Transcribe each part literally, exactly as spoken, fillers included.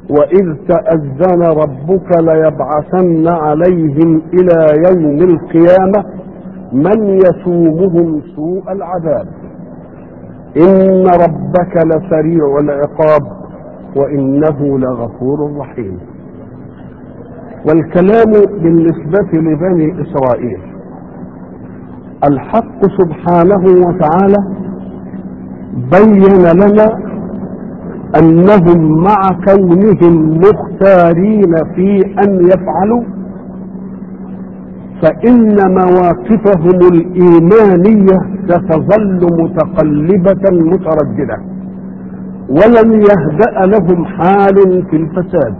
وإذ تأذن ربك ليبعثن عليهم إلى يوم القيامة من يسومهم سوء العذاب إن ربك لسريع العقاب وإنه لغفور رحيم. والكلام بالنسبة لبني إسرائيل، الحق سبحانه وتعالى بين لنا أنهم مع كونهم مختارين في أن يفعلوا فإن مواقفهم الإيمانية ستظل متقلبة مترددة، ولن يهدأ لهم حال في الفساد،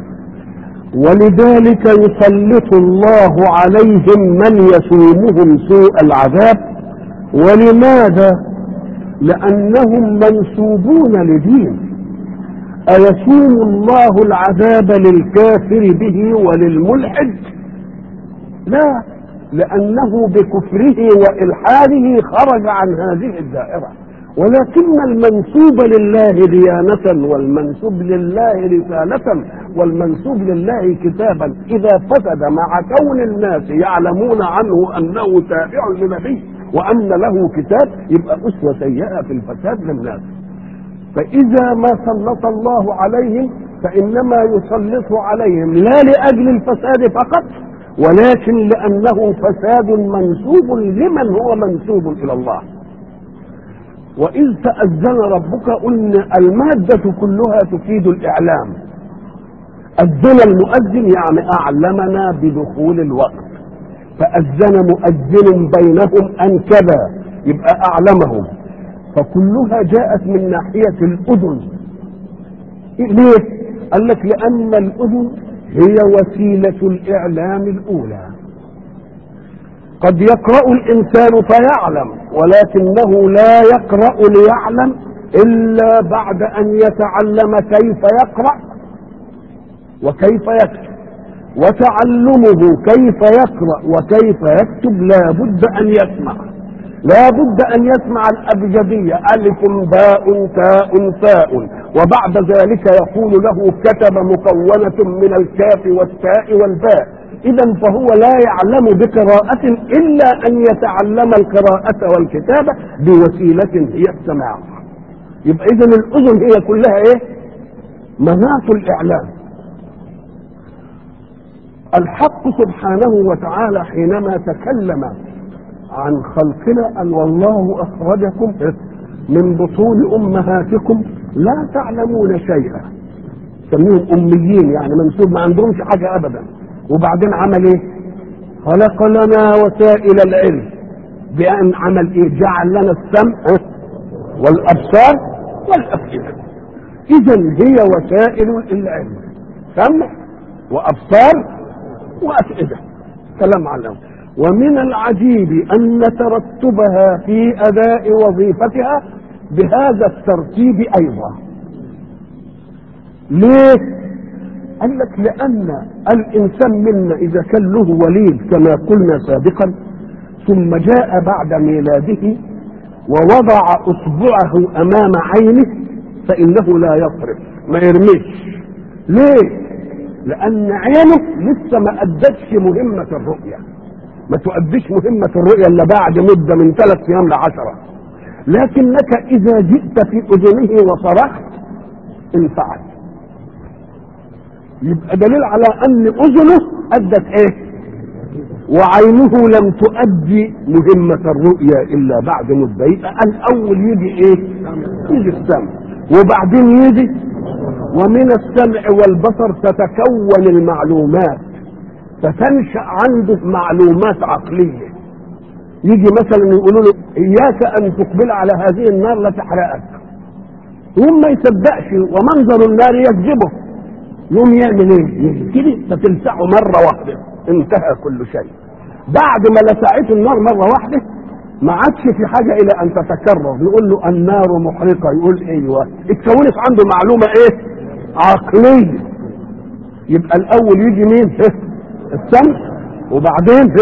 ولذلك يسلط الله عليهم من يسومهم سوء العذاب. ولماذا؟ لأنهم منسوبون لدين. أيسوم الله العذاب للكافر به وللملحد؟ لا، لأنه بكفره وإلحاده خرج عن هذه الدائرة. ولكن المنسوب لله ديانة والمنسوب لله رسالة والمنسوب لله كتابا إذا فسد مع كون الناس يعلمون عنه أنه تابع لنبي وأن له كتاب، يبقى أسوة سيئة في الفساد للناس. فإذا ما سلط الله عليهم فإنما يسلط عليهم لا لأجل الفساد فقط، ولكن لأنه فساد منسوب لمن هو منسوب إلى الله. وإذ تأذن ربك، قلنا المادة كلها تفيد الإعلام. أذن المؤذن يعني أعلمنا بدخول الوقت، فأذن مؤذن بينهم أن كذا، يبقى أعلمهم. فكلها جاءت من ناحية الأذن. ليه؟ قال لك لأن الأذن هي وسيلة الإعلام الأولى. قد يقرأ الإنسان فيعلم، ولكنه لا يقرأ ليعلم إلا بعد أن يتعلم كيف يقرأ وكيف يكتب. وتعلمه كيف يقرأ وكيف يكتب لا بد أن يسمع، لا بد أن يسمع الأبجدية ألف باء تاء ثاء، وبعد ذلك يقول له كتب مكونة من الكاف والتاء والباء. إذا فهو لا يعلم بقراءة إلا أن يتعلم القراءة والكتابة بوسيلة هي السماع. يبقى إذن الأذن هي كلها إيه؟ مناط الإعلام. الحق سبحانه وتعالى حينما تكلم عن خلقنا أن والله أخرجكم من بطون أمهاتكم لا تعلمون شيئا، سميهم أميين يعني منسوب ما عندهمش حاجة أبدا. وبعدين عمل ايه؟ خلق لنا وسائل العلم بأن عمل ايه؟ جعل لنا السمع والأبصار والأفئدة. إذا هي وسائل العلم، سمع وأبصار وأفئدة، كلام علم. ومن العجيب أن ترتبها في أداء وظيفتها بهذا الترتيب أيضا. ليه؟ قال لك لأن الإنسان منا إذا كان له وليد كما قلنا سابقا ثم جاء بعد ميلاده ووضع أصبعه أمام عينه فإنه لا يصرف، ما يرميش. ليه؟ لأن عينه لسه ما أدتش مهمة الرؤية، ما تؤديش مهمة الرؤية إلا بعد مدة من ثلاث أيام لعشرة. لكنك إذا جئت في أذنه وصرخت انفعل، يبقى دليل على ان اذنه ادت ايه، وعينه لم تؤدي مهمة الرؤيا الا بعد مدة. يبقى الاول يجي ايه؟ يجي السمع، وبعدين يجي ومن السمع والبصر تتكون المعلومات، فتنشأ عنده معلومات عقلية. يجي مثلا يقولوا له اياك ان تقبل على هذه النار لا تحرقك، وهم ما يصدقش ومنظر النار يكذبه، يوم يعمل ايه؟ كده فتلسعه مره واحده، انتهى كل شيء. بعد ما لسعته النار مره واحده ما عادش في حاجه الى ان تتكرر. نقول له النار محرقه، يقول ايوه، اتكونت عنده معلومه ايه؟ عقليه. يبقى الاول يجي مين؟ السمع، وبعدين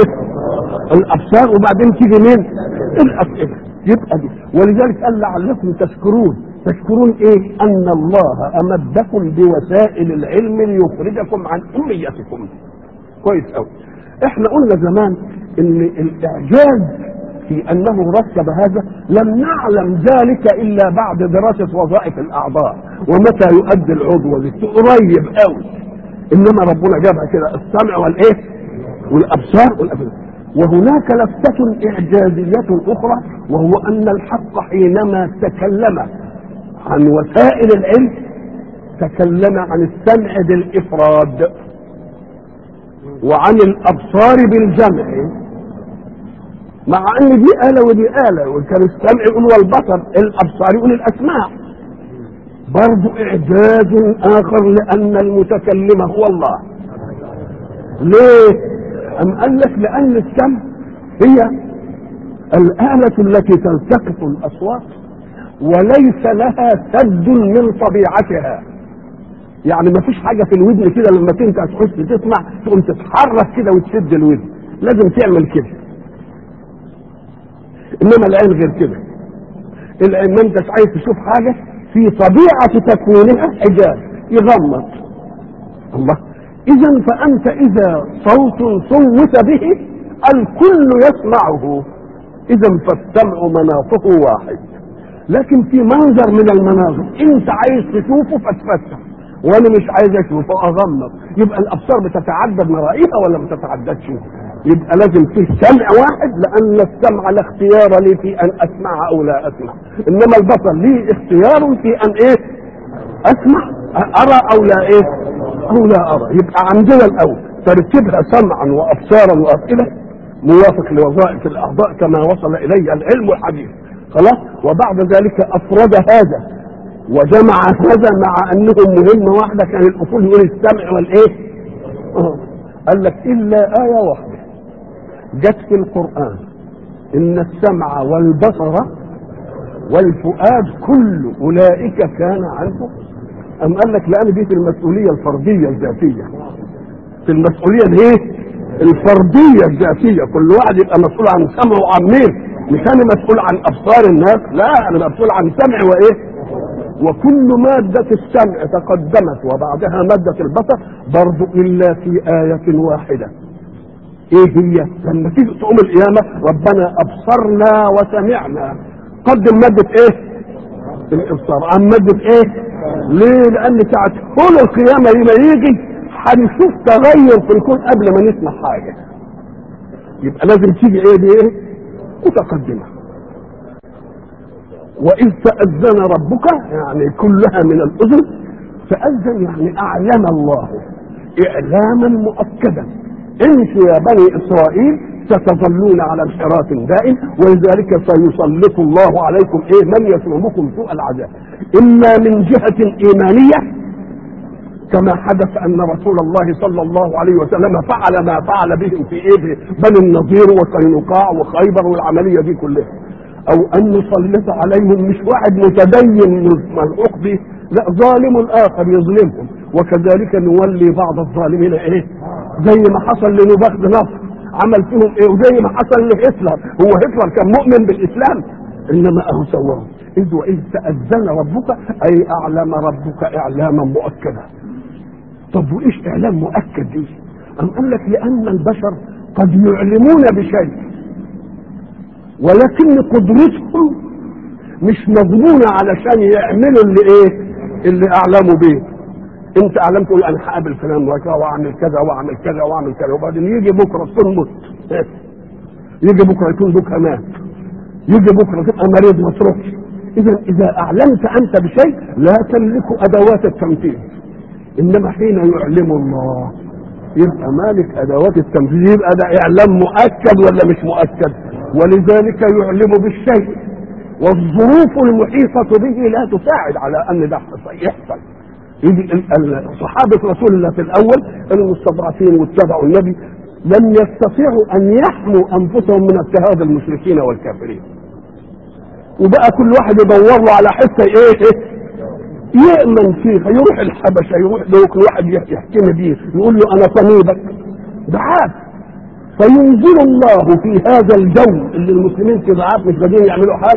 الابصار، وبعدين تيجي مين؟ الافئده. يبقى دي. ولذلك قال لعلكم تشكرون، تشكرون ايه؟ ان الله امدكم بوسائل العلم ليخرجكم عن اميتكم. كويس قوي. احنا قلنا زمان ان الاعجاز في انه رتب هذا لم نعلم ذلك الا بعد دراسه وظائف الاعضاء ومتى يؤدي العضو قريب قوي. انما ربنا جابها كده السمع والايه والابصار والافئده. وهناك لفتة إعجازية أخرى، وهو أن الحق حينما تكلم عن وسائل العلم تكلم عن السمع بالإفراد وعن الأبصار بالجمع، مع أن دي آلة ودي آلة، وكان السمع يقول والبصر، الأبصار يقول الأسماع. برضو إعجاز آخر لأن المتكلم هو الله. ليه؟ أم قال لك لأن السمع هي الآلة التي تلتقط الأصوات وليس لها سد من طبيعتها. يعني ما فيش حاجة في الودن كده لما انت تحس تسمع تقوم تتحرك كده وتسد الودن، لازم تعمل كده. إنما العين غير كده. العين ما انتش عايز تشوف حاجة في طبيعة تكوينها حجاب يغمض. الله. إذا فأنت إذا صوت صوت به الكل يسمعه، إذا فالسمع مناطه واحد. لكن في منظر من المناظر أنت عايز تشوفه فتفتح، وأنا مش عايز أشوفه أغمض، يبقى الأبصار بتتعدد مرائها ولا ما بتتعددش؟ يبقى لازم فيه سمع واحد، لأن السمع لا اختيار لي في أن أسمع أو لا أسمع، إنما البصر لي اختيار في أن إيه؟ أسمع، أرى أو لا إيه؟ أو لا أرى. يبقى عندنا الأول ترتيبها سمعا وأبصارا وأفئدة موافق لوظائف الأعضاء كما وصل إليه العلم والحديث، خلاص. وبعد ذلك أفرد هذا وجمع هذا مع أنهم مهمة واحدة. كان الأصول يقول السمع والإيه؟ أه. قال لك إلا آية واحدة جت في القرآن إن السمع والبصر والفؤاد كل أولئك كان عنه. أم قال لك لأن دي في المسؤولية الفردية الذاتية، في المسؤولية الايه؟ الفردية الذاتية. كل واحد يبقى مسؤول عن سمعه وعن مين؟ مش أنا مسؤول عن أبصار الناس، لا، أنا مسؤول عن سمع وإيه؟ وكل مادة السمع تقدمت وبعدها مادة البصر برضو إلا في آية واحدة. إيه هي؟ لما تيجي تقوم القيامة ربنا أبصرنا وسمعنا، قدم مادة إيه؟ الإبصار عن مادة إيه؟ ليه؟ لأن ساعة كل القيامة لما يجي هنشوف تغير في الكون قبل ما نسمع حاجة. يبقى لازم تيجي إيه بإيه؟ متقدمة. وإذ تأذن ربك يعني كلها من الأذن، تأذن يعني أعلم الله إعلاما مؤكدا. انتوا يا بني إسرائيل ستظلون على انحراف دائم، ولذلك سيسلط الله عليكم ايه؟ من يسومكم سوء العذاب، اما من جهة ايمانية كما حدث ان رسول الله صلى الله عليه وسلم فعل ما فعل بهم في ايه؟ بني النضير وقينقاع وخيبر والعملية دي كلها، او ان نسلط عليهم مش واحد متدين ملحوق به، لا، ظالم اخر يظلمهم، وكذلك نولي بعض الظالمين ايه؟ زي ما حصل لنبخت نصر عمل فيهم ايه، وزي ما حصل لهتلر. هو هتلر كان مؤمن بالاسلام، انما اهو سواه. اذ واذ تأذن ربك اي اعلم ربك اعلاما مؤكدا. طب وايش اعلام مؤكد دي؟ ام قال لك لان البشر قد يعلمون بشيء ولكن قدرتهم مش مضمونه علشان يعملوا اللي ايه؟ اللي اعلموا به. انت اعلمت تقول انا هقابل فلان واعمل كذا واعمل كذا واعمل كذا، وبعدين يجي بكره تموت، يجي بكره يكون بكره مات، يجي بكره تبقى مريض ما تروحش. اذا اذا اعلمت انت بشيء لا تملك ادوات التنفيذ، انما حين يعلم الله يبقى مالك ادوات التنفيذ، يبقى ده اعلام مؤكد ولا مش مؤكد؟ ولذلك يعلم بالشيء والظروف المحيطه به لا تساعد على ان ده يحصل. يجي صحابة رسول الله في الأول المستضعفين واتبعوا النبي لم يستطيعوا أن يحموا أنفسهم من اضطهاد المشركين والكافرين، وبقى كل واحد يدور له على حتة إيه يأمن فيها، يروح الحبشة، يروح له كل واحد يحكم بيه، يقول له أنا صنيبك، ده عاد. فينزل الله في هذا الجو اللي المسلمين في ضعاف مش قادرين يعملوا حاجة،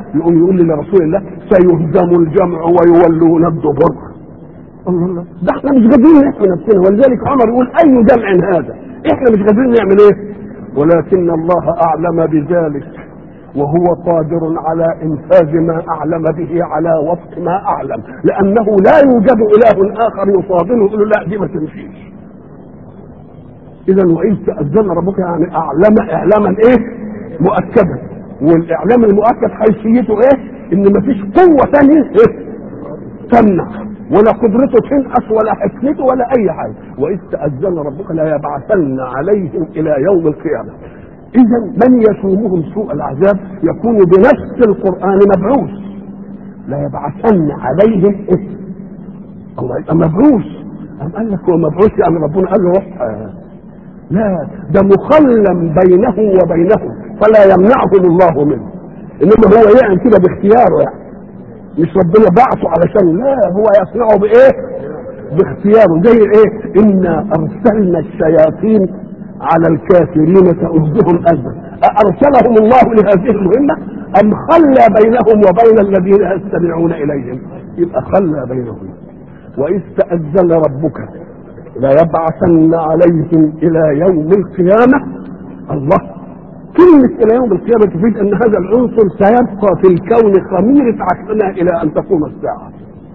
يقوم يقول لي لرسول الله سيهزم الجمع ويولون الدبر. الله الله، ده احنا مش قادرين نحمي نفسنا. ولذلك عمر يقول اي جمع هذا، احنا مش قادرين نعمل ايه؟ ولكن الله اعلم بذلك وهو قادر على انفاذ ما اعلم به على وفق ما اعلم، لانه لا يوجد اله اخر يصادمه يقول له لا دي ما تمشيش. اذا واذ تأذن ربك يعني اعلم اعلاما ايه؟ مؤكدا. والاعلام المؤكد حيثيته ايه؟ ان مفيش قوه ثانيه إيه؟ تمنع، ولا قدرته تنقص ولا حكمته ولا اي حاجه. واذ تأذن ربك لا يبعثن عليهم الى يوم القيامه. اذا من يسومهم سوء العذاب يكون بنفس القران مبعوث. لا يبعثن عليهم إيه؟ الله يبقى مبعوث. أم قال لك هو مبعوث يعني ربنا قال له روح؟ لا، ده مخلم بينه وبينهم فلا يمنعهم الله منه، انما هو يعني كده باختياره، يعني مش ربنا بعثه علشان، لا هو يصنعه بايه؟ باختياره. زي ايه؟ انا ارسلنا الشياطين على الكافرين تؤذهم اذى. ارسلهم الله لهذه المهمه ام خلى بينهم وبين الذين يستمعون اليهم؟ يبقى خلى بينهم. واذ تأذن ربك لا يبعثن عليهم الى يوم القيامه. الله، كلمه الى يوم القيامه تفيد ان هذا العنصر سيبقى في الكون خميره عقلنا الى ان تقوم الساعه.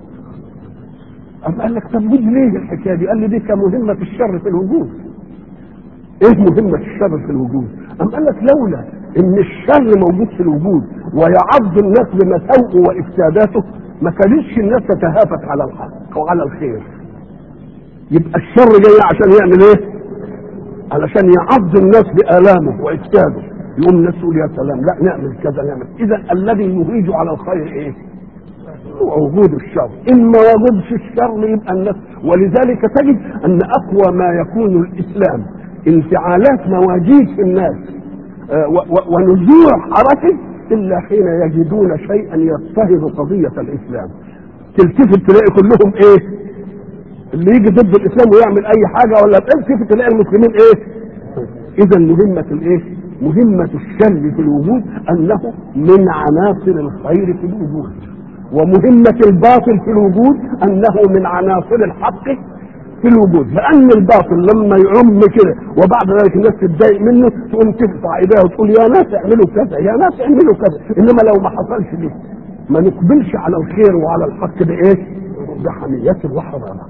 أم قال لك طب ليه الحكايه دي؟ قال لي دي كمهمه الشر في الوجود. ايه مهمه الشر في الوجود؟ أم قال لك لولا ان الشر موجود في الوجود ويعض الناس بمساوئه وافساداته ما كانتش الناس تتهافت على الحق وعلى الخير. يبقى الشر جاي عشان يعمل ايه؟ علشان يعض الناس بآلامه وإفساده. يقوم الناس يقول يا سلام لا نعمل كذا نعمل. إذا الذي يهيج على الخير ايه؟ هو وجود الشر. إن ما وجدش الشر يبقى الناس. ولذلك تجد أن أقوى ما يكون الإسلام انفعالات مواجيد في الناس ونزوع حركة إلا حين يجدون شيئا يضطهد قضية الإسلام. تلتفت تلاقي كلهم ايه؟ اللي يجي ضد الاسلام ويعمل اي حاجه ولا تلتفت تلاقي المسلمين ايه؟ اذا مهمه الايه؟ مهمه الشر في الوجود انه من عناصر الخير في الوجود، ومهمه الباطل في الوجود انه من عناصر الحق في الوجود. لان الباطل لما يعم كده وبعد ذلك الناس تتضايق منه تقوم تقطع ايديها وتقول يا ناس اعملوا كذا يا ناس اعملوا كذا. انما لو ما حصلش دي ما نقبلش على الخير وعلى الحق بايه؟ بحمية وحرارة.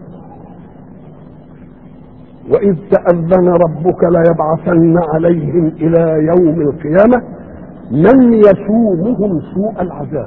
وإذ تأذن ربك ليبعثن عليهم إلى يوم القيامة من يسومهم سوء العذاب.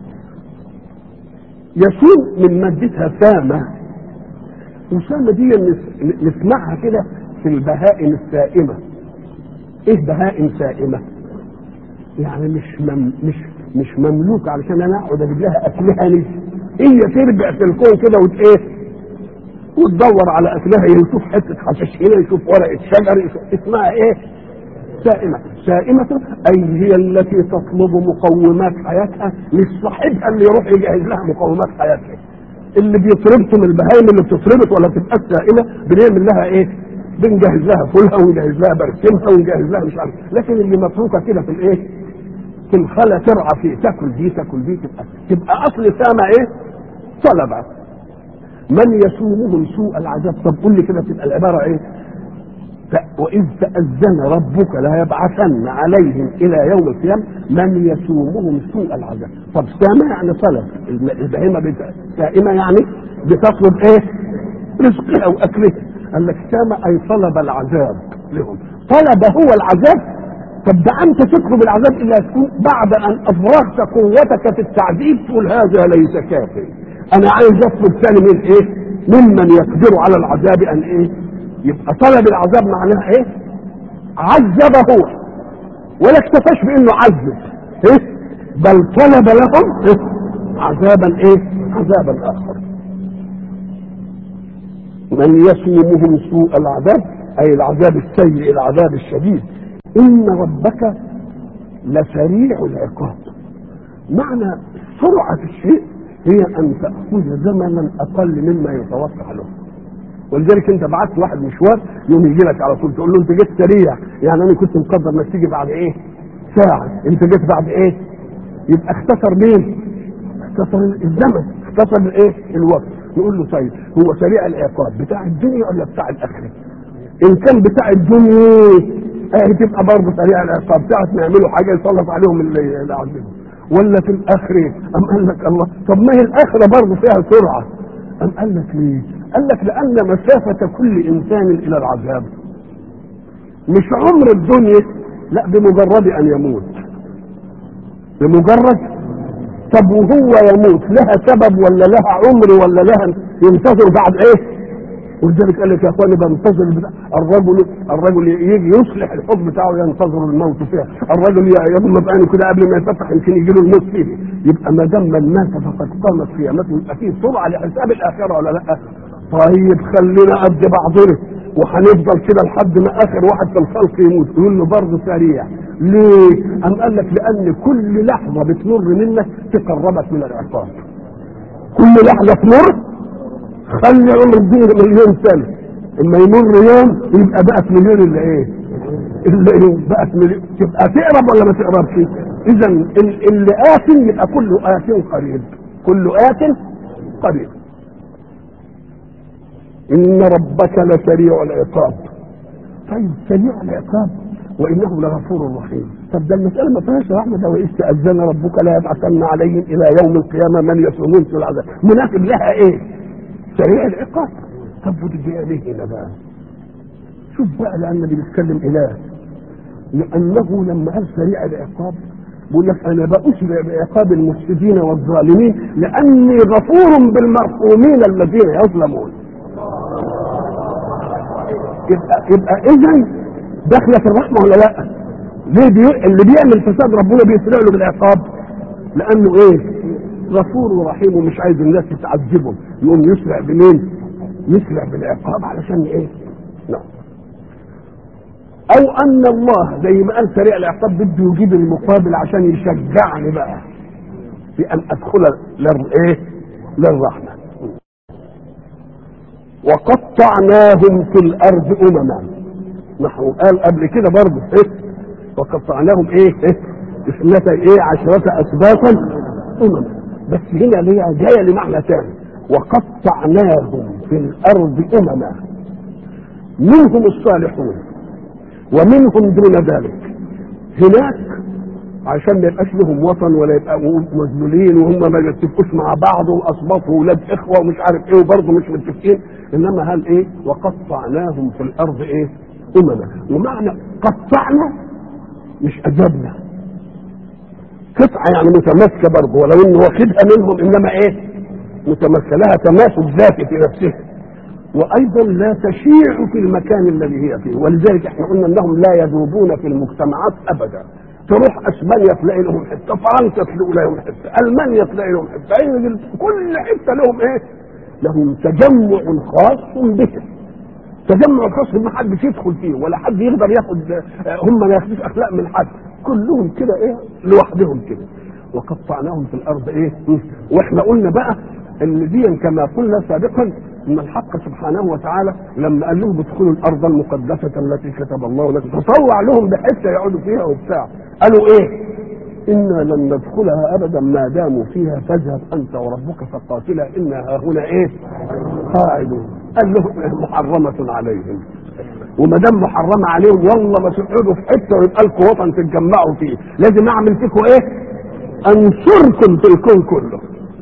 يسوم من مادتها سامة، وسامة دي نسمعها كده في البهائم السائمة. ايه بهائم سائمة؟ يعني مش مم مش مش مملوك علشان انا اقعد اجيب لها اكلها ليه؟ هي تربع في الكون كده وت ايه؟ وتدور على اكلها، يشوف حته حشيش هنا، يشوف ورقه شجر، يشوف اسمها ايه؟ سائمه. سائمه اي هي التي تطلب مقومات حياتها لصاحبها اللي يروح يجهز لها مقومات حياتها. اللي بيطربتم البهايم اللي بتطربت ولا تبقى سائمه بنعمل لها ايه؟ بنجهز لها فولها ونجهز لها برسمها ونجهز لها مش عارف. لكن اللي متروكه كده في الايه؟ في الخلا ترعى فيه، تاكل دي تاكل دي تبقى تبقى اصل سامه ايه؟ طلبه. من يسومهم سوء العذاب. طب قول لي كده تبقى العباره ايه؟ واذ تأذن ربك لا يبعثن عليهم الى يوم القيامه من يسومهم سوء العذاب. طب سامه يعني طلب، البهيمه سائمه يعني بتطلب ايه؟ رزقها واكلها. قال لك سامه اي طلب العذاب لهم. طلب هو العذاب. طب ده انت تطلب العذاب الا تكون بعد ان افرغت قوتك في التعذيب تقول هذا ليس كافي، انا عايز اطلب ثاني من ايه؟ ممن يقدر على العذاب ان ايه؟ يبقى طلب العذاب معناها ايه؟ عذب هو، ولا اكتفاش بانه عذب ايه؟ بل طلب لهم إيه؟ عذابا ايه؟ عذابا اخر. من يسومهم سوء العذاب اي العذاب السيء العذاب الشديد. ان ربك لسريع العقاب. معنى سرعة الشيء هي ان تأخذ زمنا اقل مما يتوقع له. ولذلك انت بعت واحد مشوار يوم يجي لك على طول تقول له انت جيت سريع، يعني انا كنت مقدر انك تيجي بعد ايه؟ ساعة، انت جيت بعد ايه؟ يبقى اختصر مين؟ اختصر الزمن، اختصر الايه؟ الوقت. نقول له طيب هو سريع العقاب بتاع الدنيا ولا بتاع الاخره؟ ان كان بتاع الدنيا اه تبقى برضه سريع العقاب، ساعه ما يعملوا حاجه يسلط عليهم اللي يعذبهم. ولا في الاخره؟ ام قال لك الله طب ما هي الاخره برضه فيها سرعه. ام قال لك ليه؟ قال لك لان مسافه كل انسان الى العذاب مش عمر الدنيا، لا بمجرد ان يموت. بمجرد طب وهو يموت لها سبب ولا لها عمر ولا لها ينتظر بعد ايه؟ ولذلك قال لك يا اخواني بنتظر الرجل الرجل يجي يصلح الحكم بتاعه ينتظر الموت فيها، الرجل يضم بعينه كده قبل ما يفتح يمكن يجي له الموت فيه. يبقى ما دام من مات فقد قامت قيامته، يبقى فيه سرعه لحساب الاخره ولا لا؟ طيب خلينا قد بعضنا وهنفضل كده لحد ما اخر واحد في الخلق يموت، يقول له برضه سريع. ليه؟ قام قال لك لان كل لحظه بتمر منك تقربك من العقاب. كل لحظه تمر خلي عمر الدين مليون سنه، اما يمر يوم يبقى بقت مليون اللي ايه؟ اللي بقت مليون، تبقى تقرب ولا ما تقربش؟ اذا اللي آت يبقى كله آت قريب، كله آت قريب. ان ربك لسريع العقاب. طيب سريع العقاب وانه لغفور رحيم. طب ده المساله ما فيهاش رحمه، ده واذ تاذن ربك لا يبعثن عليهم الى يوم القيامه من يسومون في العذاب، مناسب لها ايه؟ سريع العقاب. طب ودي ليه هنا بقى؟ شوف بقى لان اللي بيتكلم اله، لانه لما قال سريع العقاب بيقول لك انا بأسرع بعقاب المفسدين والظالمين لاني غفور بالمرحومين الذين يظلمون. يبقى يبقى اذا داخله في الرحمه ولا لا؟ ليه بي... اللي بيعمل فساد ربنا بيسرع له بالعقاب؟ لانه ايه؟ غفور ورحيم ومش عايز الناس تتعذبهم، يقوم يسرع بمين؟ يسرع بالعقاب علشان ايه؟ لا. او ان الله زي ما قال سريع العقاب بده يجيب المقابل عشان يشجعني بقى في ان ادخل للايه؟ للرحمه. وقطعناهم في الارض امما. نحن قال قبل كده برضه ايه؟ وقطعناهم ايه؟ ايه؟ اثنتي ايه؟ عشرة اسباطا امما. بس هنا ليه جايه لمعنى ثاني. وقطعناهم في الارض امما منهم الصالحون ومنهم دون ذلك. هناك عشان ما يبقاش لهم وطن ولا يبقوا مذلولين وهم ما يتفقوش مع بعض واصباط واولاد اخوه ومش عارف ايه وبرضه مش متفقين، انما قال ايه؟ وقطعناهم في الارض ايه؟ امما. ومعنى قطعنا مش اجبنا، قطعه يعني متماسكه برضه ولو انه واخدها منهم، انما ايه؟ متماسكه لها تماسك ذاتي في نفسها، وايضا لا تشيع في المكان الذي هي فيه. ولذلك احنا قلنا انهم لا يذوبون في المجتمعات ابدا. تروح اسبانيا تلاقي لهم حته، فرنسا تلاقي لهم حته، المانيا تلاقي لهم حته، كل حته لهم ايه؟ لهم تجمع خاص به، تجمع خاص ما حدش يدخل فيه ولا حد يقدر ياخد، هم ما ياخدوش اخلاق من حد، كلهم كده ايه؟ لوحدهم كده. وقطعناهم في الارض ايه؟ واحنا قلنا بقى ان دي كما قلنا سابقا ان الحق سبحانه وتعالى لما قال لهم ادخلوا الارض المقدسه التي كتب الله لكم، تطوع لهم بحته يقعدوا فيها وبتاع، قالوا ايه؟ انا لن ندخلها ابدا ما داموا فيها، فاذهب انت وربك فقاتلا انا ها هنا ايه؟ قاعدون. قال لهم محرمه عليهم، وما دام محرمه عليهم والله ما تقعدوا في حته ويبقى لكم وطن تتجمعوا فيه، لازم اعمل فيكم ايه؟ انصركم في الكون كله.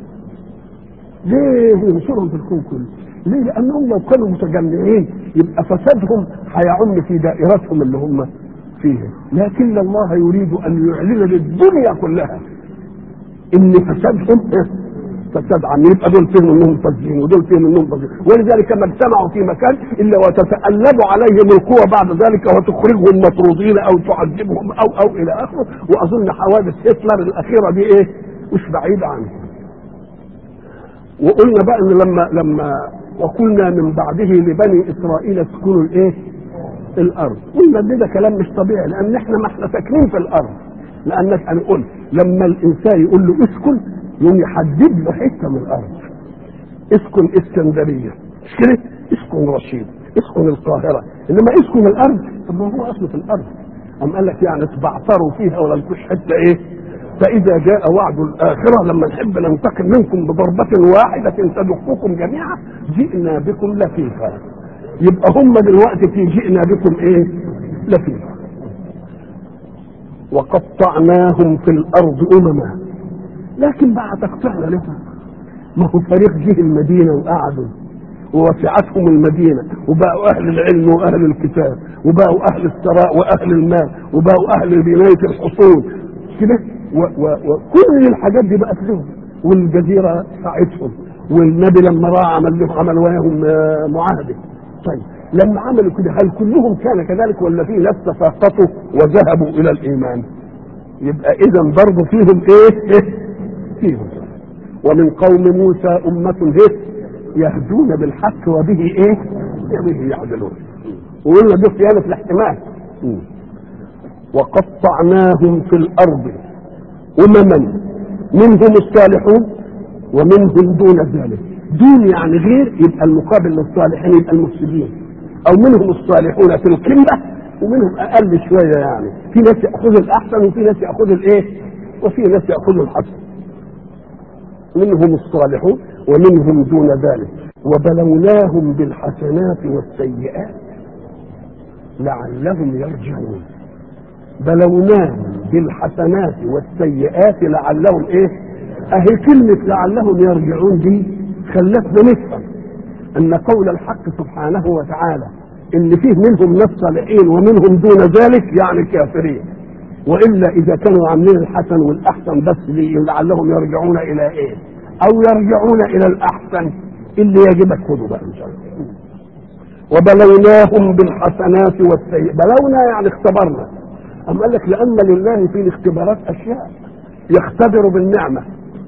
ليه ينصرهم في الكون كله؟ ليه؟ لانهم لو كانوا متجمعين يبقى فسادهم هيعم في دائرتهم اللي هم فيها، لكن الله يريد ان يعلن للدنيا كلها ان فسادهم فساد عام، يبقى دول فيهم انهم فاسدين ودول فيهم انهم فاسدين. ولذلك ما اجتمعوا في مكان الا وتتألب عليهم القوى بعد ذلك وتخرجهم مطرودين او تعذبهم او او الى اخره. واظن حوادث هتلر الاخيره دي ايه؟ مش بعيده عنهم. وقلنا بقى ان لما لما وقلنا من بعده لبني اسرائيل اسكنوا الايه؟ الارض. قلنا ده كلام مش طبيعي لان احنا ما احنا ساكنين في الارض، لانك انا قلت لما الانسان يقول له اسكن يوم يحدد له حته من الارض. اسكن اسكندريه مش كده؟ اسكن رشيد، اسكن القاهره، انما اسكن الارض. طب ما هو اصله في الارض. قام قال لك يعني تبعتروا فيها ولا لكوش حته ايه؟ فإذا جاء وعد الآخرة لما نحب ننتقم منكم بضربة واحدة تدقكم جميعا جئنا بكم لفيفا. يبقى هم دلوقتي في جئنا بكم ايه؟ لفيفا. وقطعناهم في الأرض أمما. لكن بعد تقطعنا لهم ما هو فريق جه المدينة وقعدوا ووسعتهم المدينة وبقوا أهل العلم وأهل الكتاب وبقوا أهل الثراء وأهل المال وبقوا أهل بناية الحصول كده، وكل الحاجات دي بقت لهم، والجزيرة ساعتهم، والنبي لما راى عمل لهم عمل وياهم معاهدة. طيب لما عملوا كده هل كلهم كان كذلك ولا في ناس تساقطوا وذهبوا إلى الإيمان؟ يبقى إذا برضه فيهم إيه؟ فيهم. ومن قوم موسى أمة يهدون بالحق وبه إيه؟ وبه يعدلون. وقلنا دي صيانة الاحتمال. وقطعناهم في الأرض أمما منهم الصالحون ومنهم دون ذلك. دون يعني غير، يبقى المقابل للصالحين يبقى المفسدين، أو منهم الصالحون في القمة ومنهم أقل شوية، يعني في ناس يأخذوا الأحسن وفي ناس يأخذوا الإيه؟ وفي ناس يأخذوا الحسن. منهم الصالحون ومنهم دون ذلك. وبلوناهم بالحسنات والسيئات لعلهم يرجعون. بلوناهم بالحسنات والسيئات لعلهم ايه؟ اهي كلمة لعلهم يرجعون دي خلتنا نفهم ان قول الحق سبحانه وتعالى ان فيه منهم ناس صالحين ومنهم دون ذلك يعني كافرين، والا اذا كانوا عاملين الحسن والاحسن بس لعلهم يرجعون الى ايه؟ او يرجعون الى الاحسن اللي يجبك خذوا بقى ان شاء الله. وبلوناهم بالحسنات والسيئات. بلونا يعني اختبرنا. أم قال لك لأن لله في الاختبارات أشياء يختبر بالنعمة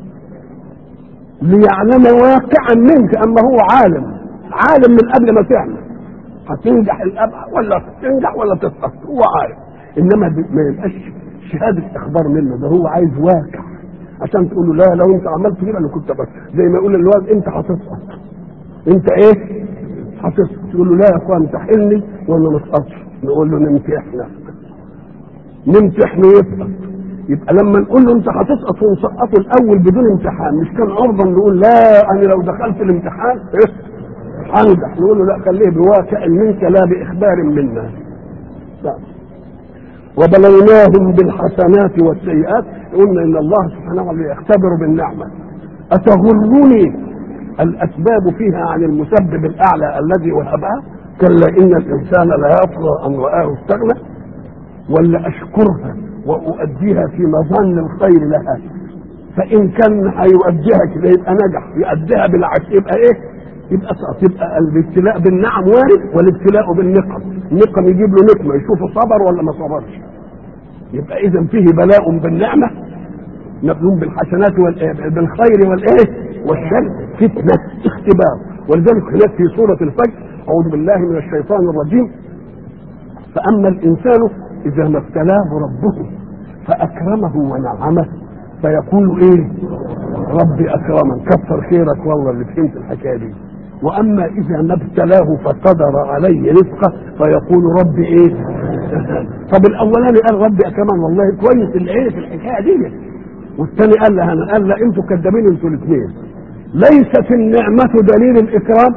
ليعلم واقعا منك أما هو عالم عالم من قبل ما تعمل هتنجح الأبعى ولا تنجح ولا تسقط، هو عارف. إنما ما يبقاش شهادة إخبار منه، ده هو عايز واقع عشان تقول له لا لو أنت عملت كده أنا كنت بس زي ما يقول الواد أنت هتسقط، أنت إيه هتسقط، تقول له لا يا أخوان امتحني ولا ما تسقطش، نقول له نمتحنك نمتحن ويسقط. يبقى لما نقول له انت هتسقط ونسقطه الاول بدون امتحان، مش كان عرضا نقول لا انا لو دخلت الامتحان ايه هنجح، نقول له لا خليه بواقع منك لا باخبار منا. لا. وبلوناهم بالحسنات والسيئات. قلنا ان الله سبحانه وتعالى يختبر بالنعمه. اتغرني الاسباب فيها عن المسبب الاعلى الذي وهبها؟ كلا ان الانسان لا يطغى ان رآه استغنى. ولا اشكرها واؤديها في مظن الخير لها، فان كان هيؤديها كده يبقى نجح، يؤديها بالعكس يبقى ايه؟ يبقى سقط. يبقى الابتلاء بالنعم وارد والابتلاء بالنقم، النقم يجيب له نقمه يشوفه صبر ولا ما صبرش. يبقى اذا فيه بلاء بالنعمه مبلوم بالحسنات بالخير والايه والشر، فتنه اختبار. ولذلك هناك في سوره الفجر اعوذ بالله من الشيطان الرجيم فاما الانسان إذا ما ابتلاه ربه فأكرمه ونعمه فيقول إيه؟ ربي أكرمن، كثر خيرك والله اللي فهمت الحكاية دي. وأما إذا ما ابتلاه فقدر عليه رزقه فيقول ربي إيه؟ طب الأولاني قال ربي أكرمن والله كويس اللي إيه في الحكاية دي، والثاني قال له أنا قال لا أنتوا كذابين أنتوا الاثنين. ليست النعمة دليل الإكرام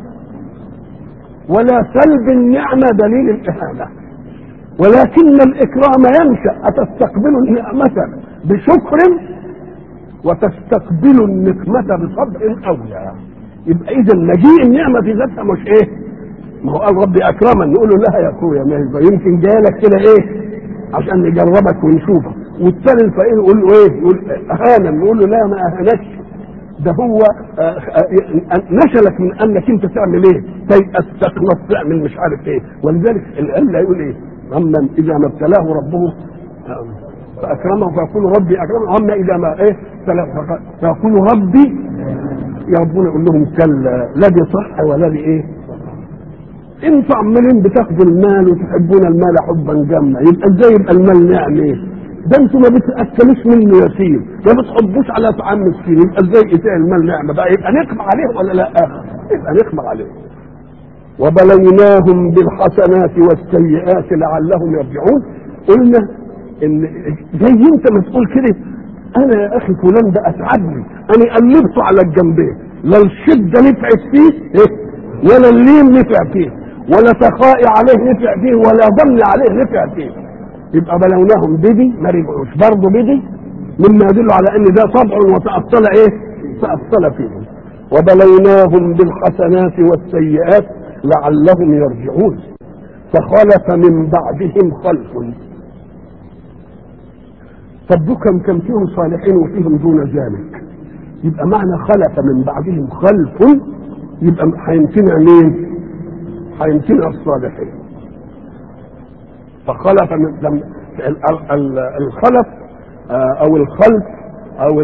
ولا سلب النعمة دليل الإهانة، ولكن الإكرام ينشأ أتستقبل النعمة بشكر وتستقبل النقمة بصبر أولى. يبقى إذا مجيء النعمة في ذاتها مش إيه؟ ما هو قال ربي أكرمن نقول له لا يا أخويا ما يمكن جالك كده إيه؟ عشان نجربك ونشوفك. والثاني الفقير يقول له إيه؟ يقول أهانا، نقول له لا ما أهانكش، ده هو نشلك من أنك أنت تعمل إيه؟ تيأس تخلص تعمل مش عارف إيه. ولذلك الأله يقول إيه؟ أما إذا ما ابتلاه ربه فأكرمه فيقول ربي أكرمه، أما إذا ما إيه فيقول ربي يا ربنا يقول لهم كلا لا دي صح ولا دي إيه. انتوا عمالين بتاخدوا المال وتحبون المال حبا جما، يبقى ازاي يبقى المال نعم ايه؟ ده انتوا ما بتاكلوش منه يسير، ما بتحبوش على طعام مسكين، يبقى ازاي يبقى المال نعمه بقى؟ يبقى نقمع عليه ولا لا؟ يبقى نقمع عليه. وبلوناهم بالحسنات والسيئات لعلهم يرجعون. قلنا ان زي انت ما تقول كده انا يا اخي فلان ده اتعبني، انا قلبته على الجنبين، لا الشده نفعت فيه إيه؟ ولا اللين نفع فيه، ولا سخائي عليه نفع فيه، ولا ضل عليه نفع فيه. يبقى بلوناهم بدي ما رجعوش برضه بدي، مما يدل على ان ده طبع وتأصل ايه؟ تأصل فيهم. وبلوناهم بالحسنات والسيئات لعلهم يرجعون. فخلف من بعدهم خلف. طب كم كم فيهم صالحين وفيهم دون ذلك، يبقى معنى خلف من بعدهم خلف يبقى هيمتنع مين؟ هيمتنع الصالحين. فخلف من الخلف او الخلف او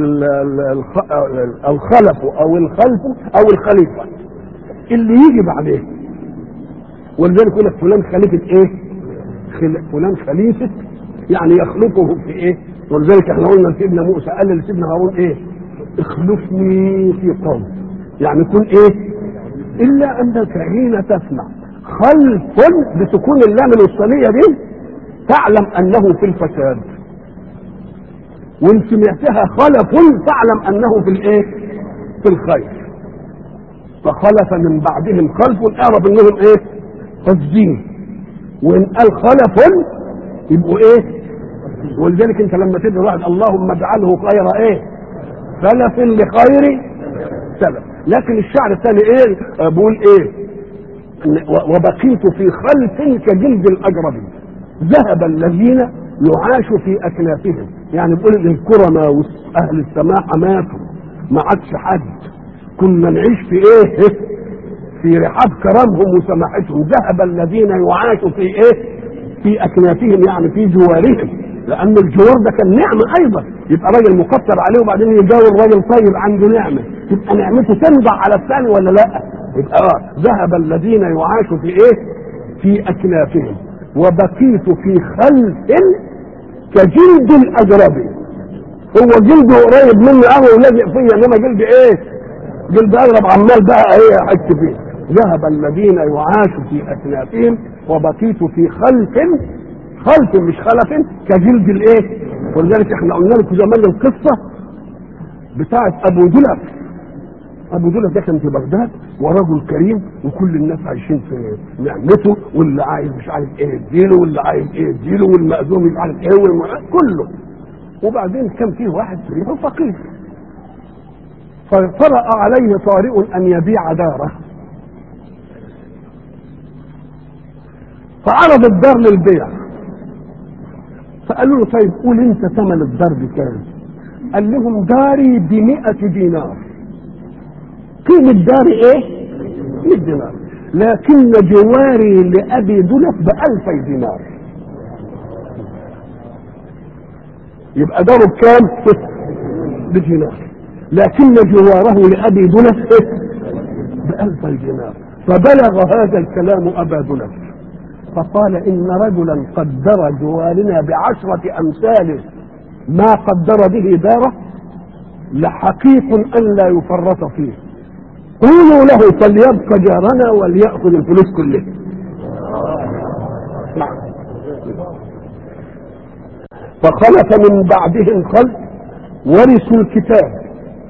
الخلف او الخلف او الخليفه اللي يجي بعدين. ولذلك يقول لك فلان خليفه ايه؟ فلان خليفه يعني يخلفه في ايه؟ ولذلك احنا قلنا لسيدنا موسى قال لسيدنا هارون ايه؟ اخلفني في قوم، يعني كن ايه؟ الا انك حين تسمع خلف بسكون اللام الوسطانيه دي تعلم انه في الفساد، وان سمعتها خلف تعلم انه في الايه؟ في الخير. فخلف من بعدهم خلف اعرف انهم ايه؟ قصدين. وان قال خلف يبقوا ايه؟ ولذلك انت لما تدعي واحد اللهم اجعله خير ايه؟ سلف لخير سلف. لكن الشعر الثاني ايه؟ بقول ايه؟ وبقيت في خلف كجلد الاجرب ذهب الذين يعاشوا في اكنافهم، يعني بقول الكرماء واهل السماحه ماتوا ما عادش حد، كنا نعيش في ايه؟ في رحاب كرمهم وسماحتهم. ذهب الذين يعاشوا في ايه؟ في اكنافهم، يعني في جوارهم، لان الجوار ده كان نعمه ايضا. يبقى راجل مكتر عليه وبعدين يجاور راجل طيب عنده نعمه، تبقى نعمته تنضع على الثاني ولا لا؟ يبقى اه ذهب الذين يعاشوا في ايه؟ في اكنافهم وبقيت في خلف كجلد الاجرب. هو جلده قريب مني قوي ولازق فيا، انما جلد ايه؟ جلد اجرب عمال بقى ايه احس فيه. ذهب الذين يعاشوا في اكنافهم وبقيت في خلف، خلف مش خلف، كجلد الايه؟ ولذلك احنا قلنا لكم زمان القصه بتاعت ابو دلف. ابو دلف ده كان في بغداد ورجل كريم وكل الناس عايشين في نعمته، واللي عايز مش عارف ايه يديله، واللي عايز ايه يديله، والمأذون مش عارف ايه والمعاد كله. وبعدين كان فيه واحد كريم فقير، فطرأ عليه طارئ ان يبيع داره، فعرض الدار للبيع. فقالوا له طيب قول انت ثمن الدار بكام؟ قال لهم داري بمئة دينار. قيمة داري ايه؟ مئة دينار، لكن جواري لأبي دلف بألفي دينار. يبقى داره بكام؟ بدينار، لكن جواره لأبي دلف بألفي دينار. فبلغ هذا الكلام أبا دلف فقال إن رجلا قدر جوارنا بعشرة أمثال ما قدر به داره لحقيق أن لا يفرط فيه، قولوا له فليبقى جارنا وليأخذ الفلوس كلها. فخلف من بعدهم خلف ورثوا الكتاب.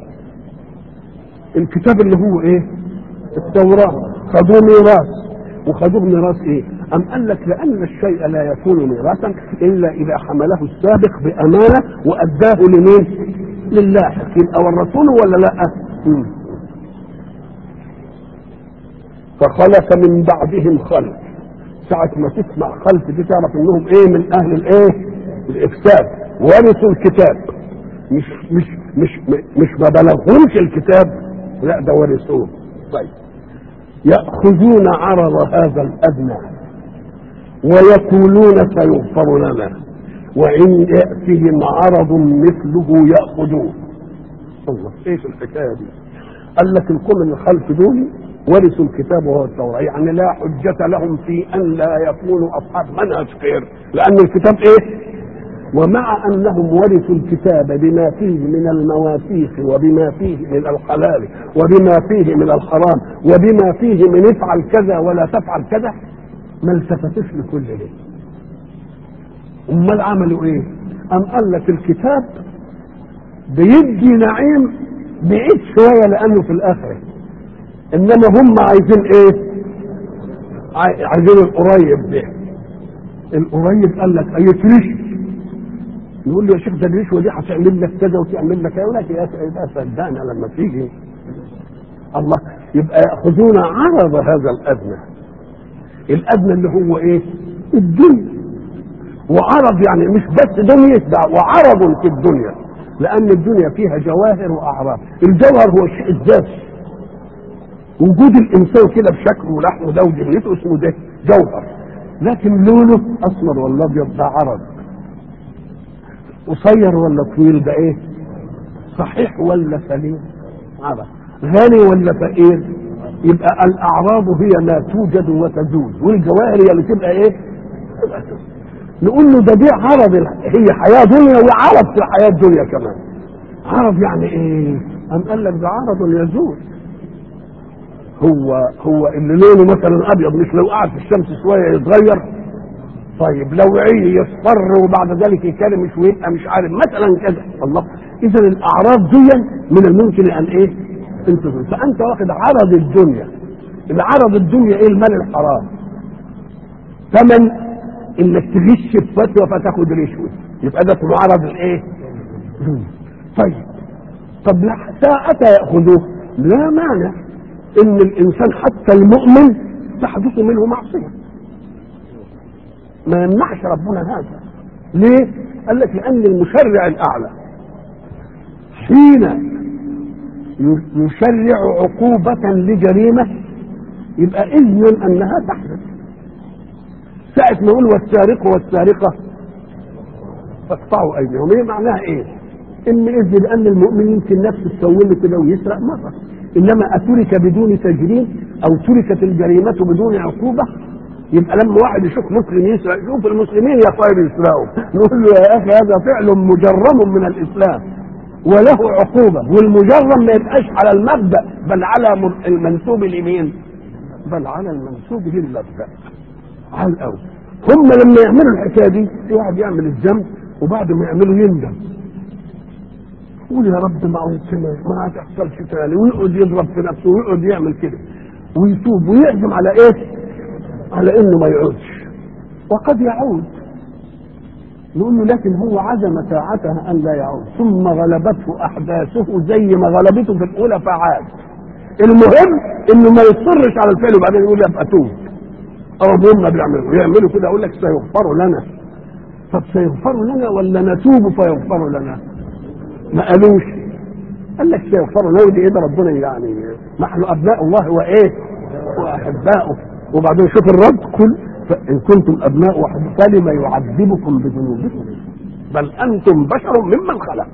الكتاب اللي هو ايه؟ التوراة. خذوا ميراث، وخذوا ميراث ايه؟ أم قال لك لأن الشيء لا يكون ميراثا إلا إذا حمله السابق بأمانة وأداه لمين؟ للاحق. يبقى والرسول ولا لا؟ م. فخلف من بعدهم خلف. ساعة ما تسمع خلف دي تعرف انهم ايه؟ من اهل الايه؟ الافساد. ورثوا الكتاب، مش مش مش مش ما بلغهمش الكتاب، لا ده ورثوه. طيب يأخذون عرض هذا الأدنى ويقولون سيغفر لنا وإن يأتهم عرض مثله يأخذوه. الله ايش الحكاية دي؟ قال لك القوم اللي خلف دول ورثوا الكتاب وهو التوراة، يعني لا حجة لهم في أن لا يكونوا أصحاب منهج خير، لأن الكتاب إيه؟ ومع أنهم ورثوا الكتاب بما فيه من المواثيق وبما فيه من الحلال وبما فيه من الحرام وبما فيه من افعل كذا ولا تفعل كذا، ما التفتش لكل ده. امال عملوا ايه؟ أم قال لك الكتاب بيدي نعيم بعيد شويه لانه في الاخره، انما هم عايزين ايه؟ عايزين القريب ده. القريب قال لك اي تريش، نقول له يا شيخ ده الرشوه دي هتعمل لك كذا وتعمل لك كذا، يقول لك يا صدقنا لما تيجي الله. يبقى ياخذون عرض هذا الادنى، الادنى اللي هو ايه؟ الدنيا. وعرض يعني مش بس دنيا، ده وعرض في الدنيا، لان الدنيا فيها جواهر واعراض. الجوهر هو الشيء الذاتي، وجود الانسان كده بشكله ولحمه ده وجبهته اسمه ده جوهر، لكن لونه اسمر ولا ابيض ده عرض. قصير ولا طويل ده ايه؟ صحيح ولا سليم؟ عرض. غني ولا فقير؟ يبقى الاعراض هي ما توجد وتزول، والجواهر هي اللي تبقى ايه؟ تبقى تزول. نقول له ده دي عرض، هي حياه دنيا وعرض في الحياه الدنيا كمان. عرض يعني ايه؟ أم قال لك ده عرض يزول. هو هو اللي لونه مثلا ابيض مش لو قعد في الشمس شويه يتغير؟ طيب لو عي يصفر وبعد ذلك يكلمش ويبقى مش عارف مثلا كذا. الله، اذا الاعراض دي من الممكن ان ايه؟ انت فانت واخد عرض الدنيا. العرض الدنيا ايه؟ المال الحرام، ثمن انك تغش في فتوى فتاخد رشوه، يبقى ده اسمه عرض الايه؟ طيب طب ساعة ياخذوه لا مانع ان الانسان حتى المؤمن تحدث منه معصيه، ما يمنعش ربنا هذا. ليه؟ قال لك لان المشرع الاعلى حين يشرع عقوبة لجريمة يبقى اذن انها تحدث. ساعة ما يقول والسارق والسارقة فاقطعوا ايديهم، ايه معناها ايه؟ ان اذن لان المؤمن يمكن نفسه تسوله كده ويسرق مرة، انما اترك بدون تجريم او تركت الجريمة بدون عقوبة. يبقى لما واحد يشوف مسلم يسرق، شوف المسلمين يا خير يسرقوا، نقول له يا اخي هذا فعل مجرم من الاسلام وله عقوبة، والمجرم ما يبقاش على المبدأ بل على المنسوب اليمين، بل على المنسوب للمبدأ. على الاول هم لما يعملوا الحكايه دي، في واحد يعمل الذنب وبعد ما يعمله يندم، يقول يا رب ما ما هتحصلش تاني، ويقعد يضرب في نفسه ويقعد يعمل كده ويتوب ويعزم على ايه؟ على انه ما يعودش، وقد يعود. نقول له لكن هو عزم ساعتها ان لا يعود، ثم غلبته احداثه زي ما غلبته في الاولى فعاد. المهم انه ما يصرش على الفعل وبعدين يقول ابقى اتوب. او هم بيعملوا يعملوا كده، اقول لك سيغفر لنا. طب سيغفر لنا ولا نتوب فيغفر لنا؟ ما قالوش، قال لك سيغفر لنا. ودي ايه ده؟ ربنا يعني نحن ابناء الله وايه؟ واحباؤه. وبعدين شوف الرد، كل ان كنتم ابناء واحباء فلما يعذبكم بذنوبكم بل انتم بشر ممن خلق.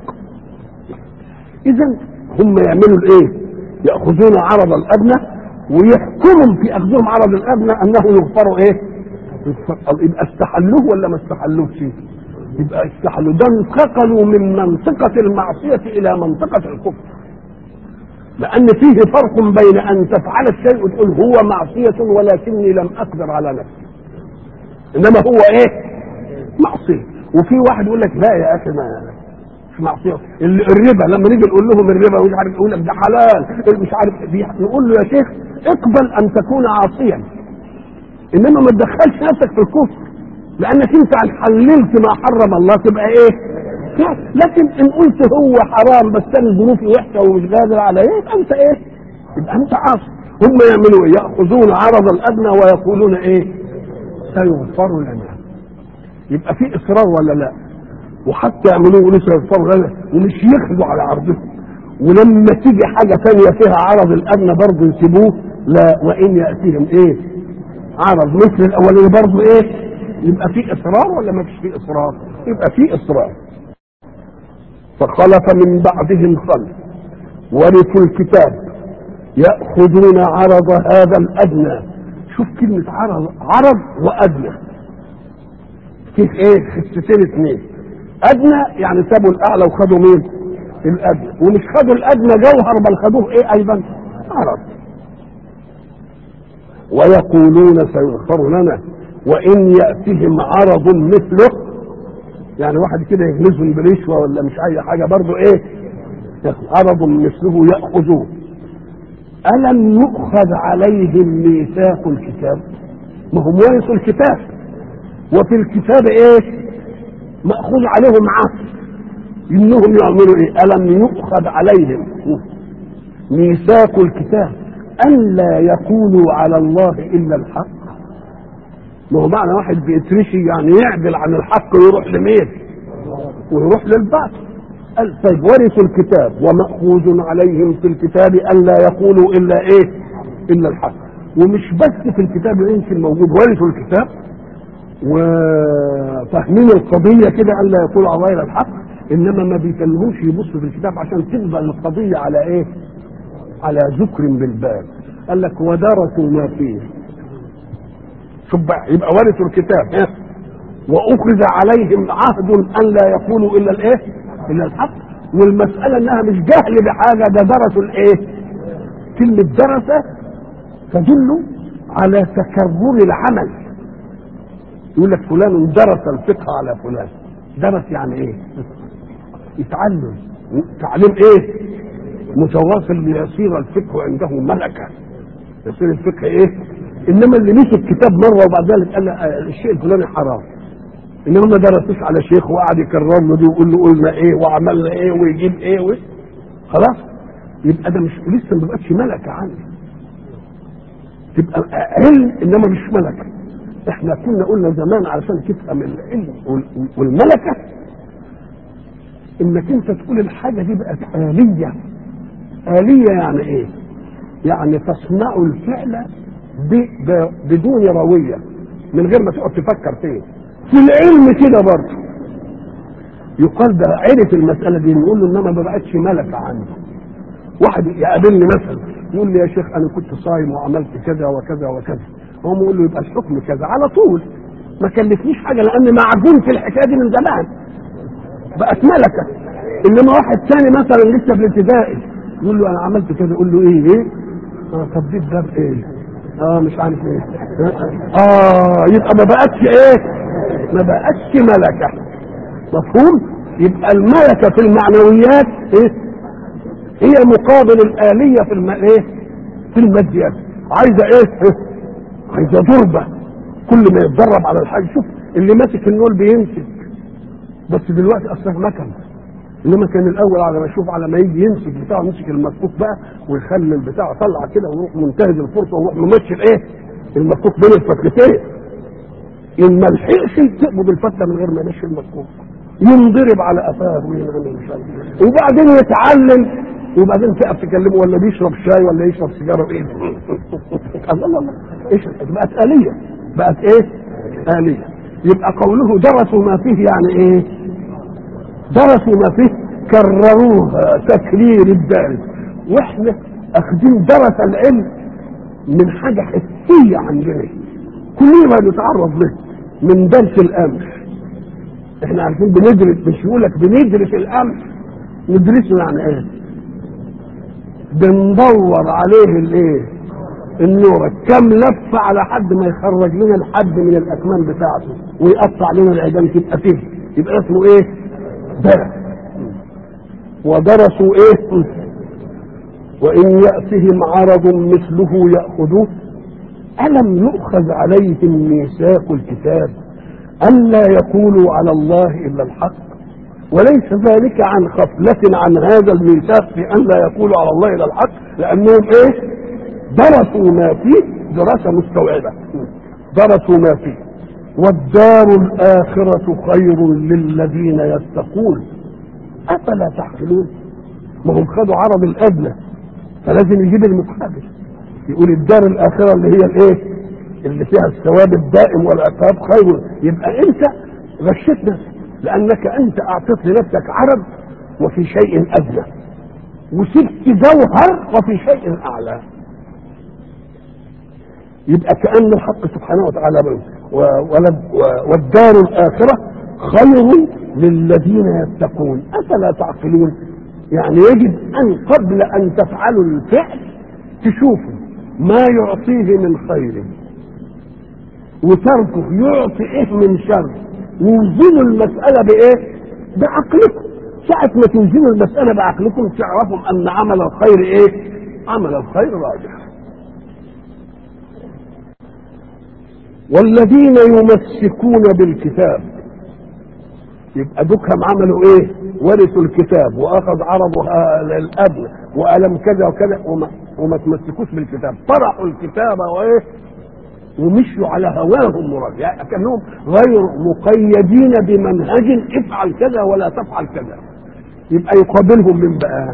اذا هم يعملوا الايه؟ ياخذون عرض الادنى ويحكمهم في اخذهم عرض الادنى انه يغفر ايه؟ يغفر. يبقى استحلوه ولا ما استحلوش؟ يبقى استحلوا. ده انتقلوا من منطقه المعصيه الى منطقه الكفر، لأن فيه فرق بين أن تفعل الشيء وتقول هو معصية ولكني لم أقدر على نفسي، إنما هو إيه؟ معصية. وفي واحد يقول لك لا يا أخي ما مش معصية. الربا لما نيجي نقول لهم الربا مش عارف، يقول لك ده حلال مش عارف، نقول له يا شيخ اقبل أن تكون عاصيا، إنما ما تدخلش نفسك في الكفر، لأنك أنت حللت ما حرم الله تبقى إيه؟ لكن ان قلت هو حرام بس انا ظروفي وحشه ومش قادر على ايه، يبقى انت ايه؟ يبقى انت عاصي. هم يعملوا ايه؟ ياخذون عرض الادنى ويقولون ايه؟ سيغفر لنا. يبقى في اصرار ولا لا؟ وحتى يعملوه يقولوا سيغفر لنا ومش ياخذوا على عرضهم، ولما تيجي حاجه ثانيه فيها عرض الادنى برضه يسيبوه. لا، وان ياتيهم ايه؟ عرض مثل الاولاني برضه ايه؟ يبقى في اصرار ولا ما فيش في اصرار؟ يبقى في اصرار. فخلف من بعدهم خلف ورثوا الكتاب يأخذون عرض هذا الأدنى. شوف كلمة عرض، عرض وأدنى كيف ايه؟ خستين اثنين. أدنى يعني سابوا الأعلى وخدوا مين؟ الأدنى. ومش خدوا الأدنى جوهر بل خدوه ايه أيضا؟ عرض. ويقولون سيغفر لنا وإن يأتهم عرض مثله، يعني واحد كده يغلزهم برشوه ولا مش اي حاجه برضه ايه؟ عرض مثله يأخذوه. ألم يؤخذ عليهم ميثاق الكتاب؟ ما هم ورثوا الكتاب، وفي الكتاب ايه مأخوذ عليهم عهد انهم يعملوا ايه. ألم يؤخذ عليهم ميثاق الكتاب ألا يقولوا على الله إلا الحق؟ ما هو معنى واحد بيترشي يعني يعدل عن الحق ويروح لمين؟ ويروح للباطل. قال طيب ورثوا الكتاب ومأخوذ عليهم في الكتاب ألا يقولوا إلا إيه؟ إلا الحق. ومش بس في الكتاب يمكن موجود ورثوا الكتاب وفاهمين القضية كده ألا يقولوا على الله إلا الحق، إنما ما بيكلموش يبصوا في الكتاب عشان تفضل القضية على إيه؟ على ذكر بالباب. قال لك ودرسوا ما فيه. شوف بقى، يبقى ورثوا الكتاب إيه؟ واخذ عليهم عهد ان لا يقولوا الا الايه؟ الا الحق. والمساله انها مش جهل بحاجه، ده درسوا الايه؟ كلمه درس تدل على تكرر العمل. يقول لك فلان درس الفقه على فلان. درس يعني ايه؟ يتعلم. تعليم ايه؟ متواصل ليصير الفقه عنده ملكه. يصير الفقه ايه؟ انما اللي مسك كتاب مره وبعد ذلك قال الشيء الفلاني حرام، انما ما درسوش على شيخ وقعد يكرر له دي ويقول له قلنا ايه وعملنا ايه ويجيب ايه و... خلاص يبقى ده مش لسه ما بقتش ملكه عندي، تبقى علم انما مش ملكه. احنا كنا قلنا زمان علشان تفهم العلم والملكه انك انت تقول الحاجه دي بقت آلية. آلية يعني ايه؟ يعني تصنع الفعل بدون رويه، من غير ما تقعد تفكر فيه. في العلم كده برضه يقال ده عرف المساله دي، نقول له انما ما بقتش ملكه عنده. واحد يقابلني مثلا يقول لي يا شيخ انا كنت صايم وعملت كذا وكذا وكذا، هو يقول له يبقى الحكم كذا على طول، ما كلفنيش حاجه لان معجون في الحكايه دي من زمان، بقت ملكه. انما واحد ثاني مثلا لسه في الابتدائي يقول له انا عملت كذا، يقول له ايه ايه؟ اه طب دي ده ايه؟ اه مش عارف ايه. اه يبقى ما بقتش ايه؟ ما بقتش ملكه. مفهوم؟ يبقى الملكه في المعنويات ايه؟ هي مقابل الآلية في الم... ايه؟ في الماديات. عايزه ايه؟ إيه؟ عايزه ضربه. كل ما يتدرب على الحاجه، شوف اللي ماسك النول بيمسك، بس دلوقتي اصلا مكن. انما كان الاول على ما يشوف على ما يجي يمسك بتاعه يمسك المفكوك بقى ويخلي البتاع طلع كده ويروح منتهز الفرصه ويروح ممشي الايه؟ المفكوك بين الفتلتين. ان ما لحقش تقبض الفتله من غير ما يمشي المفكوك، ينضرب على قفاه وينعمل مش عارف، وبعدين يتعلم، وبعدين تقف تكلمه ولا بيشرب شاي ولا يشرب سيجاره بايه؟ الله الله الله ايش بقت آلية، بقت ايه؟ آلية. يبقى قوله درسوا ما فيه يعني ايه؟ درسوا ما فيه كرروها تكرير الدارس. واحنا اخذين درس العلم من حاجه حسيه عندنا كلنا نتعرض له من درس الامر. احنا عارفين بندرس، مش يقول لك بندرس الامر، ندرسه يعني ايه؟ بندور عليه الايه؟ النور كم لفه على حد ما يخرج لنا الحد من الاكمام بتاعته ويقطع لنا العيدان تبقى فيه، يبقى اسمه ايه؟ درس. ودرسوا ايه؟ وان يأتهم عرض مثله يأخذوه. ألم يؤخذ عليهم ميثاق الكتاب ألا يقولوا على الله إلا الحق؟ وليس ذلك عن غفلة عن هذا الميثاق في أن لا يقولوا على الله إلا الحق، لأنهم إيه؟ درسوا ما فيه دراسة مستوعبة، درسوا ما فيه. والدار الآخرة خير للذين يتقون أفلا تعقلون. ما هم خدوا عرض الأدنى فلازم يجيب المقابل، يقول الدار الآخرة اللي هي الايه؟ اللي فيها الثواب الدائم والعقاب خير. يبقى انت غشيت نفسك، لانك انت اعطيت لنفسك عرض وفي شيء ادنى، وسبت جوهر وفي شيء اعلى. يبقى كأن الحق سبحانه وتعالى والدار الآخرة خير للذين يتقون أفلا تعقلون. يعني يجب أن قبل أن تفعلوا الفعل تشوفوا ما يعطيه من خير وتركه يعطي ايه من شر، ووزنوا المسألة بايه؟ بعقلكم. ساعة ما توزنوا المسألة بعقلكم تعرفوا أن عمل الخير إيه؟ عمل الخير راجح. والذين يمسكون بالكتاب، يبقى دكهم عملوا ايه؟ ورثوا الكتاب واخذ عرضها الابن والم كذا وكذا وما, وما تمسكوش بالكتاب، طرحوا الكتاب وايه؟ ومشوا على هواهم مراد، يعني كانهم غير مقيدين بمنهج افعل كذا ولا تفعل كذا. يبقى يقابلهم من بقى؟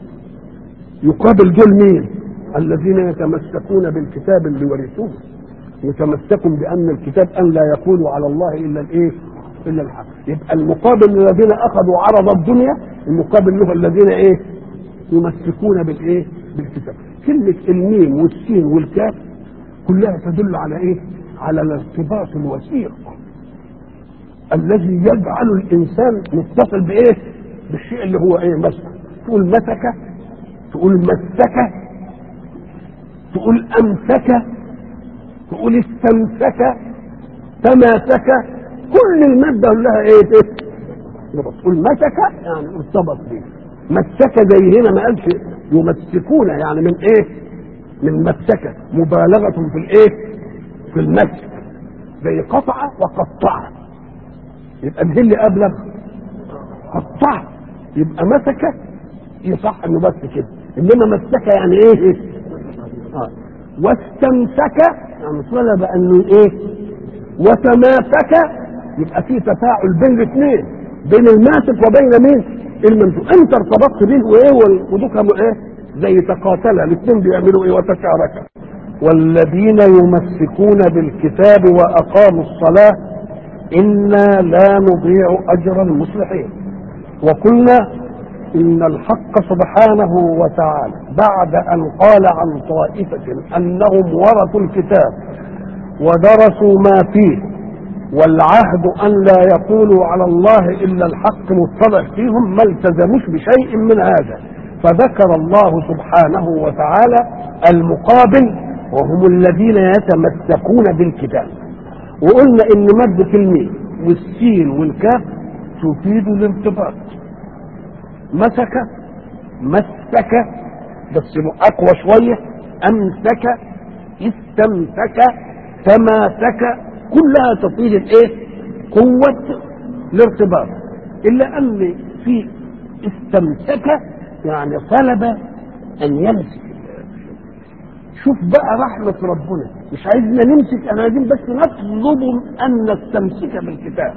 يقابل دول مين؟ الذين يتمسكون بالكتاب اللي ورثوه، يتمسكوا بان الكتاب ان لا يقولوا على الله الا الايه؟ الا الحق. يبقى المقابل للذين اخذوا عرض الدنيا، المقابل له الذين ايه؟ يمسكون بالايه؟ بالكتاب. كلمه الميم والسين والكاف كلها تدل على ايه؟ على الارتباط الوثيق الذي يجعل الانسان متصل بايه؟ بالشيء اللي هو ايه؟ مسك. تقول مسك، تقول مسك، تقول امسك، تقول استمسك، تماسك، كل المادة لها ايه؟ تقول مسك يعني ارتبط به. مسك زي هنا ما قالش يمسكون، يعني من ايه؟ من مسك، مبالغة في الايه؟ في المسك، زي قطع وقطع، يبقى ده اللي ابلغ. قطع يبقى مسك يصح انه بس كده، انما مسك يعني ايه؟ اه واستمسك يعني طلب انه ايه؟ وتماسك يبقى في تفاعل بين الاثنين، بين الماسك وبين مين؟ الممسوك. انت ارتبطت به وايه؟ ودكهم ايه؟ زي تقاتلا، الاثنين بيعملوا ايه؟ وتشاركا. والذين يمسكون بالكتاب واقاموا الصلاه انا لا نضيع اجر المصلحين. وقلنا ان الحق سبحانه وتعالى بعد ان قال عن طائفه انهم ورثوا الكتاب ودرسوا ما فيه والعهد ان لا يقولوا على الله الا الحق مطلع فيهم، ما التزموش بشيء من هذا، فذكر الله سبحانه وتعالى المقابل وهم الذين يتمسكون بالكتاب. وقلنا ان مادة الميم والسين والكاف تفيد الارتباط. مسك، مسك بس اقوى شوية، امسك، استمسك، تماسك، كلها تفيد الايه؟ قوة الارتباط. الا ان في استمسك يعني طلب ان يمسك. شوف بقى رحمة ربنا، مش عايزنا نمسك، انا عايزين بس نطلب ان نستمسك بالكتاب.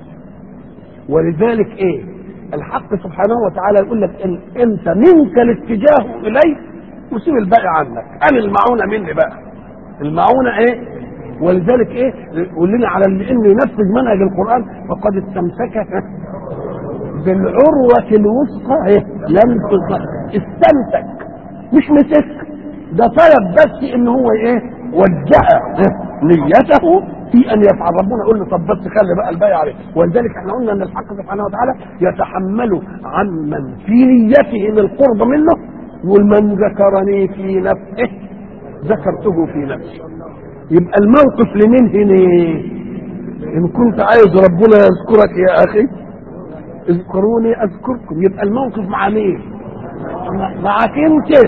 ولذلك ايه؟ الحق سبحانه وتعالى يقول لك إن انت منك الاتجاه اليه وسيب الباقي عنك، انا المعونة مني بقى، المعونة ايه؟ ولذلك ايه؟ يقول لنا على اللي انه ينفذ منهج القرآن فقد استمسك بالعروة الوثقى ايه؟ لم تنفذ. استمسك مش مسك، ده طلب بس ان هو ايه؟ وجه نيته في ان يفعل. ربنا يقول له طب بس خلي بقى الباقي عليه. ولذلك احنا قلنا ان الحق سبحانه وتعالى يتحمل عمن في نيته من القرب منه، ومن ذكرني في نفسه ذكرته في نفسي. يبقى الموقف لمين هنا؟ ان كنت عايز ربنا يذكرك يا اخي اذكروني اذكركم. يبقى الموقف مع مين؟ معك انت.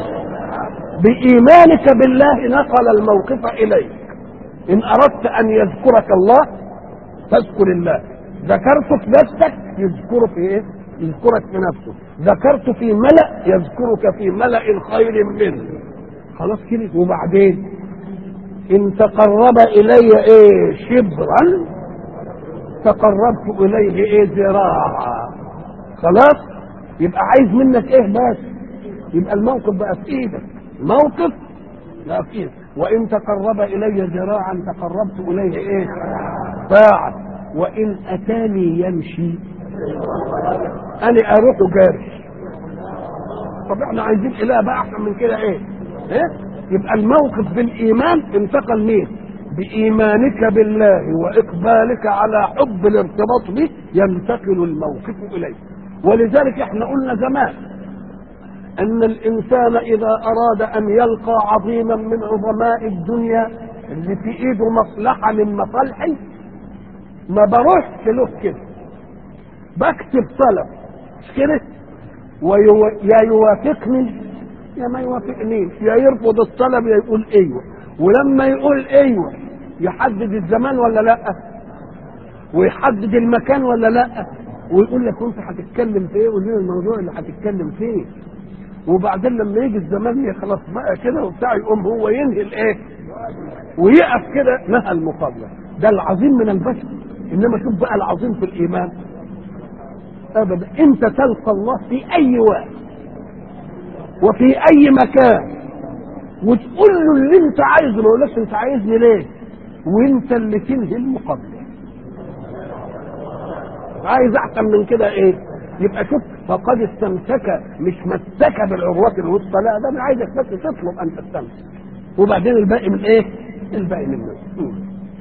بإيمانك بالله نقل الموقف إليك. إن أردت أن يذكرك الله فاذكر الله، ذكرت في نفسك يذكرك في إيه؟ يذكرك في نفسه، ذكرت في ملأ يذكرك في ملأ خير منه. خلاص كده. وبعدين إن تقرب إلي إيه؟ شبرا تقربت إليه إيه؟ ذراعا. خلاص. يبقى عايز منك إيه بس؟ يبقى الموقف بقى في إيدك، موقف لا فيه. وان تقرب الي ذراعا تقربت اليه ايه؟ باعا. وان اتاني يمشي انا اروح جاري. طب احنا عايزين اله بقى احسن من كده ايه؟ ايه؟ يبقى الموقف بالايمان انتقل مين؟ بايمانك بالله واقبالك على حب الارتباط به ينتقل الموقف اليه. ولذلك احنا قلنا زمان ان الانسان اذا اراد ان يلقى عظيما من عظماء الدنيا اللي في ايده مصلحه من مصالحي ما بروحش له كده، بكتب طلب مش كده؟ ويو... يا يوافقني يا ما يوافقنيش، يا يرفض الطلب يا يقول ايوه. ولما يقول ايوه يحدد الزمان ولا لا، ويحدد المكان ولا لا، ويقول لك انت هتتكلم في ايه، قول لنا الموضوع اللي هتتكلم فيه. وبعدين لما يجي الزمان خلاص بقى كده وبتاع، يقوم هو ينهي الايه ويقف كده، نهى المقابله. ده العظيم من البشر. انما شوف بقى العظيم في الايمان ابدا، انت تلقى الله في اي وقت وفي اي مكان وتقول له اللي انت عايزه، ما يقولكش انت عايزني ليه، وانت اللي تنهي المقابله. عايز احسن من كده ايه؟ يبقى شوف، فقد استمسك، مش مسك بالعروة الوثقى، لا ده انا عايزك بس تطلب ان تستمسك، وبعدين الباقي من ايه؟ الباقي من الناس.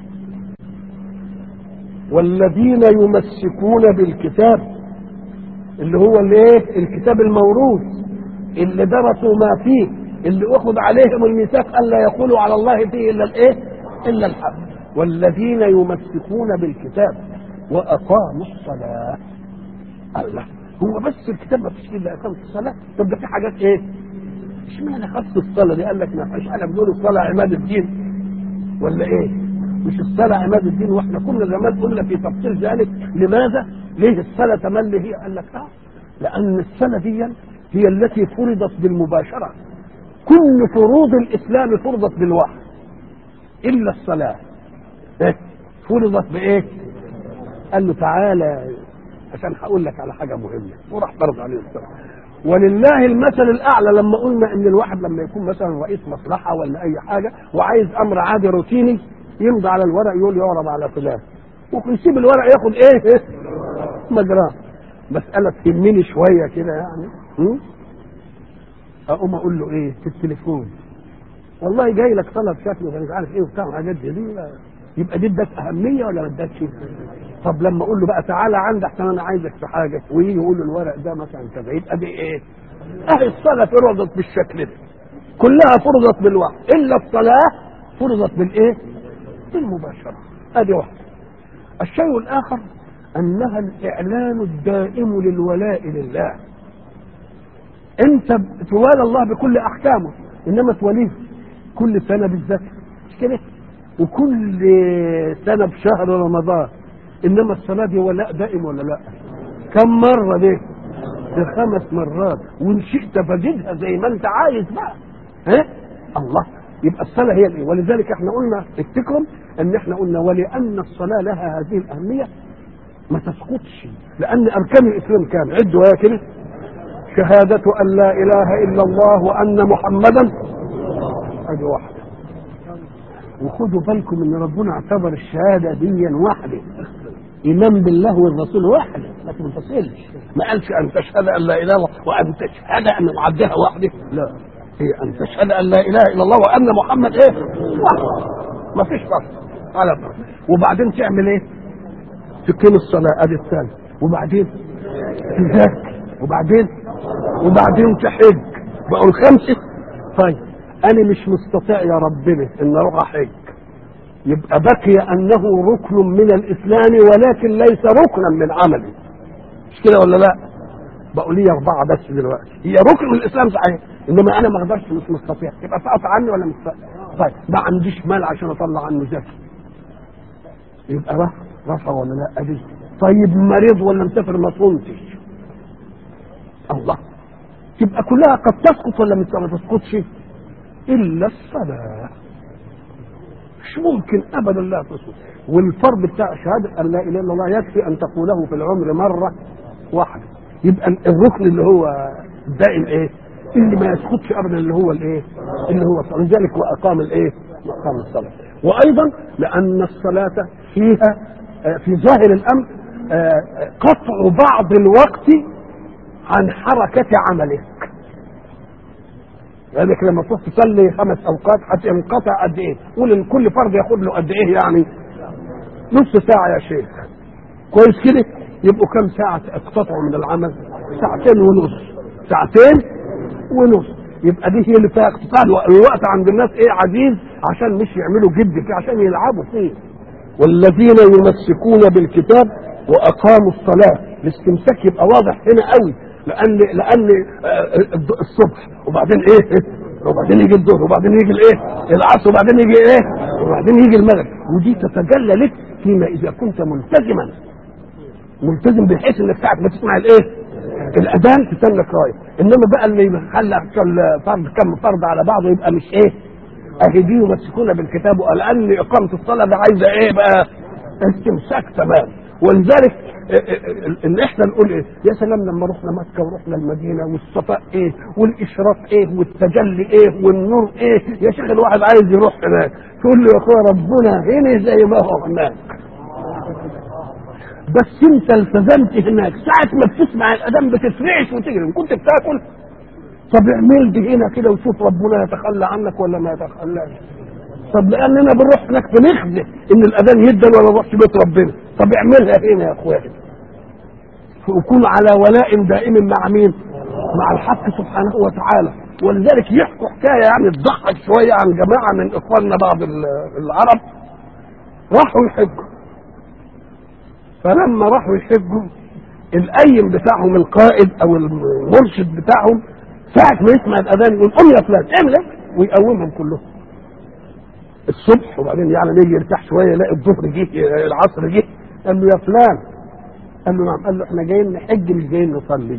والذين يمسكون بالكتاب اللي هو الايه؟ الكتاب الموروث اللي درسوا ما فيه، اللي اخذ عليهم الميثاق الا يقولوا على الله فيه الا الايه؟ الا الحق. والذين يمسكون بالكتاب واقاموا الصلاه. الله، هو بس الكتاب ما فيش الا اقامه الصلاه؟ طب ده في حاجات ايه؟ اشمعنى خص الصلاه دي؟ قال لك ما فيش حاجه بنقول الصلاه عماد الدين ولا ايه؟ مش الصلاه عماد الدين؟ واحنا كنا زمان قلنا في تفصيل ذلك. لماذا؟ ليه الصلاه تملي هي؟ قال لك اه، لان الصلاه دي هي التي فرضت بالمباشره. كل فروض الاسلام فرضت بالوحي الا الصلاه. إيه؟ فرضت بايه؟ قال له تعالى عشان هقول لك على حاجه مهمه، وراح فرض عليه الصلاه. ولله المثل الاعلى لما قلنا ان الواحد لما يكون مثلا رئيس مصلحه ولا اي حاجه وعايز امر عادي روتيني، يمضي على الورق يقول يعرض على فلان، ويسيب الورق ياخد ايه؟ مجراه. مساله تهمني شويه كده يعني، م? اقوم اقول له ايه في التليفون؟ والله جاي لك طلب شكله مش عارف ايه وبتاع حاجات دي، يبقى دي اداك اهميه ولا ما اداكش؟ طب لما اقول له بقى تعالى عندي احسن انا عايزك في حاجه، ويجي يقول له الورق ده مثلا كذا، يبقى دي ايه؟ اهي الصلاه فرضت بالشكل ده، كلها فرضت بالوحي الا الصلاه فرضت بالايه؟ بالمباشره. ادي واحده. الشيء الاخر انها الاعلان الدائم للولاء لله. انت توالى الله بكل احكامه، انما توليه كل سنه بالذكر، مش كده؟ وكل سنه بشهر رمضان. انما الصلاه دي ولاء دائم ولا لا؟ كم مره دي؟ دي خمس مرات، وان شئت فجدها زي ما انت عايز بقى. ها؟ الله. يبقى الصلاه هي الايه؟ ولذلك احنا قلنا افتكروا ان احنا قلنا ولان الصلاه لها هذه الاهميه ما تسقطش، لان اركان الاسلام كام؟ عدوا يا كده: شهادة أن لا إله إلا الله وأن محمدا. هذه واحدة. وخدوا بالكم إن ربنا اعتبر الشهادة دي واحدة، إيمان بالله والرسول واحدة، ما تنفصلش. ما قالش أن تشهد أن لا إله إلا الله وأن تشهد أن معدها واحدة، لا، هي أن تشهد أن لا إله إلا الله وأن محمد إيه؟ واحدة، ما فيش فصل على بعض. وبعدين تعمل إيه؟ تقيم الصلاة، أدي الثانية. وبعدين تذاكر، وبعدين وبعدين تحج، بقوا الخمسه. طيب انا مش مستطيع يا ربنا ان اروح احج، يبقى بقي انه ركن من الاسلام ولكن ليس ركنا من عملي، مش كده ولا لا؟ بقوا لي اربعه بس دلوقتي، هي ركن من الاسلام صحيح، انما انا ما اقدرش، مش مستطيع، يبقى سقط عني ولا مش سقط؟ طيب ما عنديش مال عشان اطلع عنه زكاه، يبقى رفع رفع ولا لا؟ ادي. طيب مريض ولا مسافر ما صمتش، الله، تبقى كلها قد تسقط ولا ما تسقطش؟ الا الصلاه مش ممكن ابدا لا تسقط. والفرض بتاع شهاده ان لا اله الا الله يكفي ان تقوله في العمر مره واحده، يبقى الركن اللي هو دائم ايه؟ اللي ما يسقطش ابدا اللي هو الايه؟ اللي هو الصلاه. لذلك واقام الايه؟ واقام الصلاه. وايضا لان الصلاه فيها في ظاهر الامر قطع بعض الوقت عن حركة عملك. لذلك لما تروح تصلي خمس اوقات هتنقطع قد ايه؟ قول ان كل فرد ياخد له قد ايه يعني؟ نص ساعة يا شيخ، كويس كده؟ يبقوا كم ساعة اقتطعوا من العمل؟ ساعتين ونص، ساعتين ونص. يبقى دي هي اللي فيها اقتطاع الوقت عند الناس ايه؟ عزيز، عشان مش يعملوا جد فيه، عشان يلعبوا فيه. والذين يمسكون بالكتاب واقاموا الصلاة الاستمساك يبقى واضح هنا قوي، لان لان الصبح وبعدين ايه وبعدين يجي الظهر وبعدين يجي الايه العصر وبعدين يجي ايه وبعدين يجي المغرب، ودي تتجلى لك فيما اذا كنت ملتزما ملتزم بحيث انك ساعه ما تسمع الايه الاذان تستنى رايه. انما بقى اللي يخلى فرض كم فرض على بعضه يبقى مش ايه اهديه ومسكونا بالكتاب، لان اقامه الصلاه ده عايزه ايه بقى استمساك تمام. ولذلك ان احنا نقول ايه يا سلام لما رحنا مكه ورحنا المدينه والصفاء ايه والاشراق ايه والتجلي ايه والنور ايه، يا شيخ الواحد عايز يروح هناك. تقول له يا اخويا ربنا هنا زي ما هو هناك، بس انت التزمت هناك ساعه ما بتسمع الاذان بتفرعش وتجري. كنت بتاكل طب اعمل دي هنا كده وشوف ربنا يتخلى عنك ولا ما يتخلاش. طب لاننا بنروح هناك بنخزي ان الاذان يدن ولا نروحش بيت ربنا، طب اعملها هنا يا اخويا وكون على ولاء دائم مع مين؟ مع الحق سبحانه وتعالى. ولذلك يحكوا حكايه يعني تضحك شويه عن جماعه من اخواننا بعض العرب راحوا يحجوا، فلما راحوا يحجوا القيم بتاعهم القائد او المرشد بتاعهم ساعه ما يسمع الاذان يقول قم يا فلان اعمل ويقومهم كلهم الصبح، وبعدين يعني يجي يرتاح شويه يلاقي الظهر جه العصر جه، قال له يا فلان، قال له نعم، قال له احنا جايين نحج مش جايين نصلي.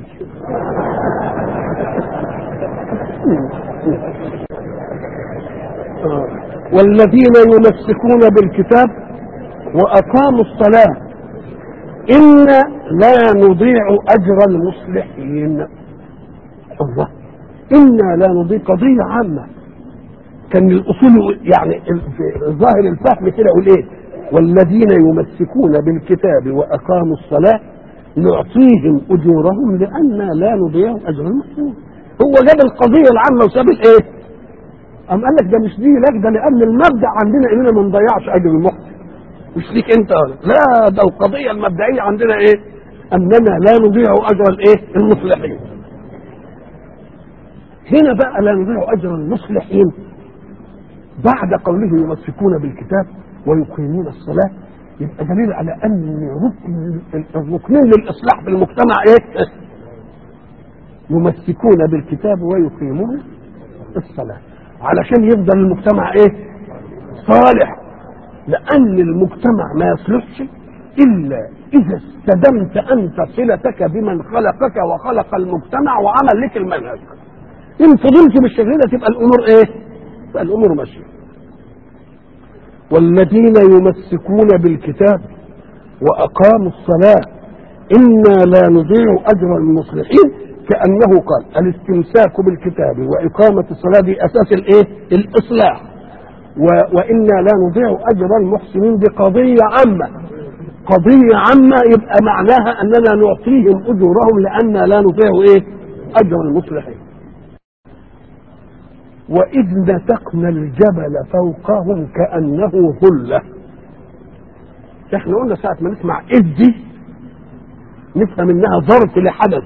والذين يمسكون بالكتاب واقاموا الصلاه إنا لا نضيع أجر المصلحين. الله، إنا لا نضيع قضية عامة. كان الأصول يعني ظاهر الفهم كده يقول إيه والذين يمسكون بالكتاب وأقاموا الصلاة نعطيهم أجورهم لأننا لا نضيع أجر المصلحين. هو جاب القضية العامة وساب الإيه؟ أم قال لك ده مش دي، لك ده لأن المبدأ عندنا إننا ما نضيعش أجر المحسن، مش ليك انت ولا لا، ده القضيه المبدئيه عندنا ايه؟ اننا لا نضيع اجر الايه؟ المصلحين. هنا بقى لا نضيع اجر المصلحين بعد قوله يمسكون بالكتاب ويقيمون الصلاه، يبقى دليل على ان ركن الركنين للاصلاح في المجتمع ايه؟ يمسكون بالكتاب ويقيمون الصلاه، علشان يفضل المجتمع ايه؟ صالح. لأن المجتمع ما يصلحش إلا إذا استدمت أنت صلتك بمن خلقك وخلق المجتمع وعمل لك المنهج. إن فضلت بالشكل ده تبقى الأمور إيه؟ تبقى الأمور ماشية. والذين يمسكون بالكتاب وأقاموا الصلاة إنا لا نضيع أجر المصلحين، كأنه قال الاستمساك بالكتاب وإقامة الصلاة دي أساس الإيه؟ الإصلاح. وإنا لا نضيع أجر المحسنين، دي قضية عامة، قضية عامة يبقى معناها أننا نعطيهم أجورهم لأننا لا نضيع إيه؟ أجر المصلحين. وإذ نتقنا الجبل فوقهم كأنه ظلة. احنا قلنا ساعة ما نسمع إذ دي نفهم إنها ظرف لحدث.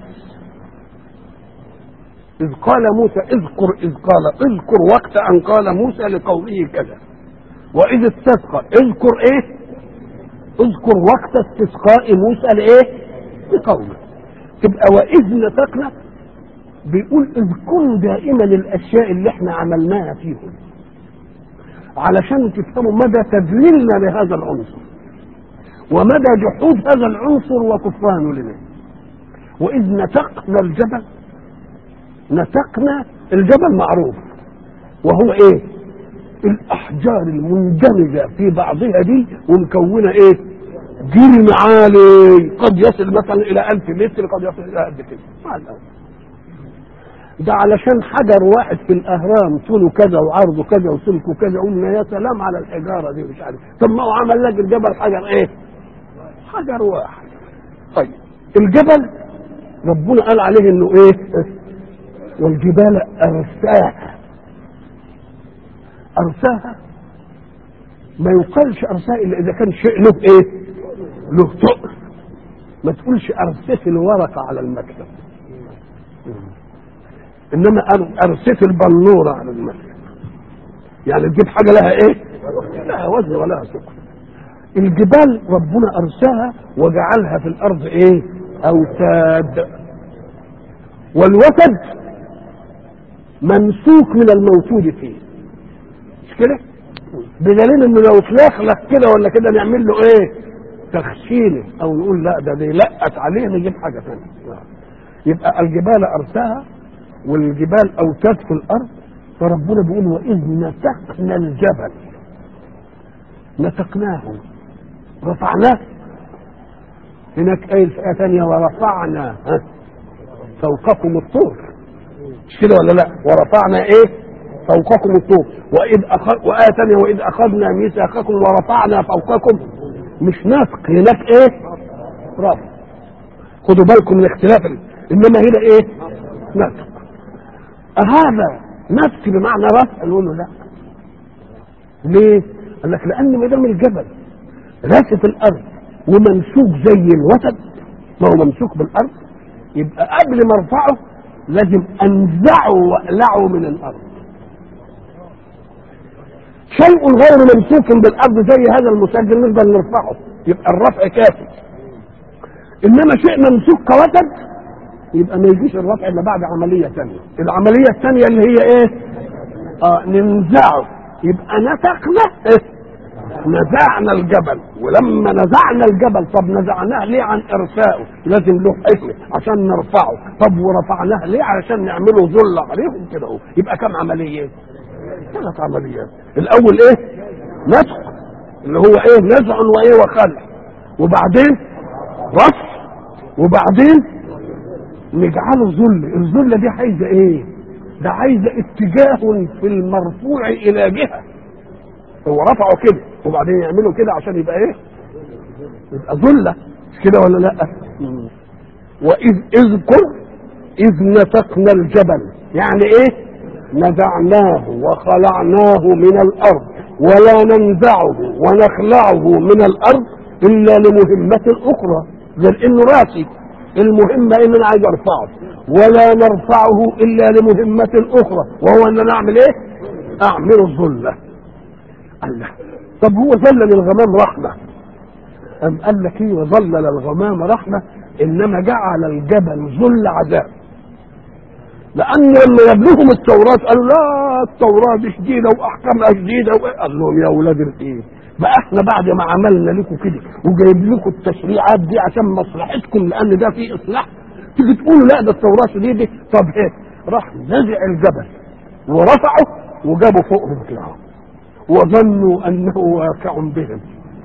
إذ قال موسى اذكر إذ قال اذكر وقت أن قال موسى لقومه كذا، وإذ استسقى اذكر إيه؟ اذكر وقت استسقاء موسى لإيه؟ لقومه. تبقى وإذ نتقنا بيقول اذكروا دائما الأشياء اللي احنا عملناها فيهم علشان تفهموا مدى تذليلنا لهذا العنصر ومدى جحود هذا العنصر وكفرانه لنا. وإذ نتقنا الجبل، نتقنا الجبل معروف وهو ايه؟ الاحجار المندمجه في بعضها دي ومكونه ايه؟ جرم عالي قد يصل مثلا الى ألف متر، قد يصل الى قد كده. ده علشان حجر واحد في الاهرام طوله كذا وعرضه كذا وسلكه كذا، قلنا يا سلام على الحجاره دي مش عارف. طب ما هو عمل لك الجبل حجر ايه؟ حجر واحد. طيب الجبل ربنا قال عليه انه ايه؟ والجبال أرساها. أرساها ما يقالش أرساها إلا إذا كان شيء له إيه؟ له تقل. ما تقولش أرسيت الورقة على المكتب، إنما أرسيت البلورة على المكتب. يعني تجيب حاجة لها إيه؟ لها وزن ولها ثقل. الجبال ربنا أرساها وجعلها في الأرض إيه؟ اوتاد. والوتد ممسوك من الموجود فيه، مش كده؟ بدليل انه لو اتلخلخ كده ولا كده نعمل له ايه؟ تخشينه، او نقول لا ده دي لقت عليه نجيب حاجه ثانيه. يبقى الجبال ارساها والجبال اوتاد في الارض. فربنا بيقول واذ نتقنا الجبل، نتقناه رفعناه. هناك ايه فئه ثانيه ورفعنا فوقكم الطور، مش كده ولا لا؟ ورفعنا ايه فوقكم الطور. واذ أخذ وايه ثانيه واذ اخذنا ميثاقكم ورفعنا فوقكم، مش نسق، هناك ايه رفع. خدوا بالكم من اختلاف، انما هنا ايه نسق. هذا نسق بمعنى رفع؟ نقول له لا. ليه؟ قال لك لان ما دام الجبل راسف الارض وممسوك زي الوتد، ما هو ممسوك بالارض، يبقى قبل ما ارفعه لازم انزعه واقلعه من الارض. شيء غير ممسوك بالارض زي هذا المسجل نقدر نرفعه، يبقى الرفع كافي. انما شيء ممسوك كوتد يبقى ما يجيش الرفع الا بعد عمليه ثانيه. العمليه الثانيه اللي هي ايه؟ اه ننزعه. يبقى نسقنا إيه؟ نزعنا الجبل. ولما نزعنا الجبل، طب نزعناه ليه عن ارسائه؟ لازم له حكمه عشان نرفعه. طب ورفعناه ليه؟ علشان نعمله ذله عليهم كده اهو. يبقى كم عمليه؟ ثلاث عمليات. الاول ايه؟ نسق اللي هو ايه؟ نزع وايه وخلع، وبعدين رفع، وبعدين نجعله ذل. الذله دي عايزه ايه؟ ده عايزه اتجاه في المرفوع الى جهه. هو رفعه كده وبعدين يعمله كده عشان يبقى ايه؟ يبقى ذله، مش كده ولا لا؟ واذ اذكر اذ نتقنا الجبل، يعني ايه؟ نزعناه وخلعناه من الارض، ولا ننزعه ونخلعه من الارض الا لمهمه اخرى، غير انه راسي. المهمه ان انا عايز ارفعه، ولا نرفعه الا لمهمه اخرى، وهو ان انا اعمل ايه؟ اعمل الظله. الله، طب هو ظلل الغمام رحمه؟ ام قال لك ايه؟ وظلل الغمام رحمه، انما جعل الجبل ظل عذاب. لان لما يبلغهم التوراه قالوا لا التوراه دي شديده واحكامها شديده، قال لهم يا اولاد الايه؟ بقى احنا بعد ما عملنا لكم كده وجايب لكم التشريعات دي عشان مصلحتكم، لان ده فيه اصلاح، تيجي تقولوا لا ده التوراه شديده؟ طب ايه؟ راح نزع الجبل ورفعه وجابوا فوقهم كده وظنوا انه واقع بهم.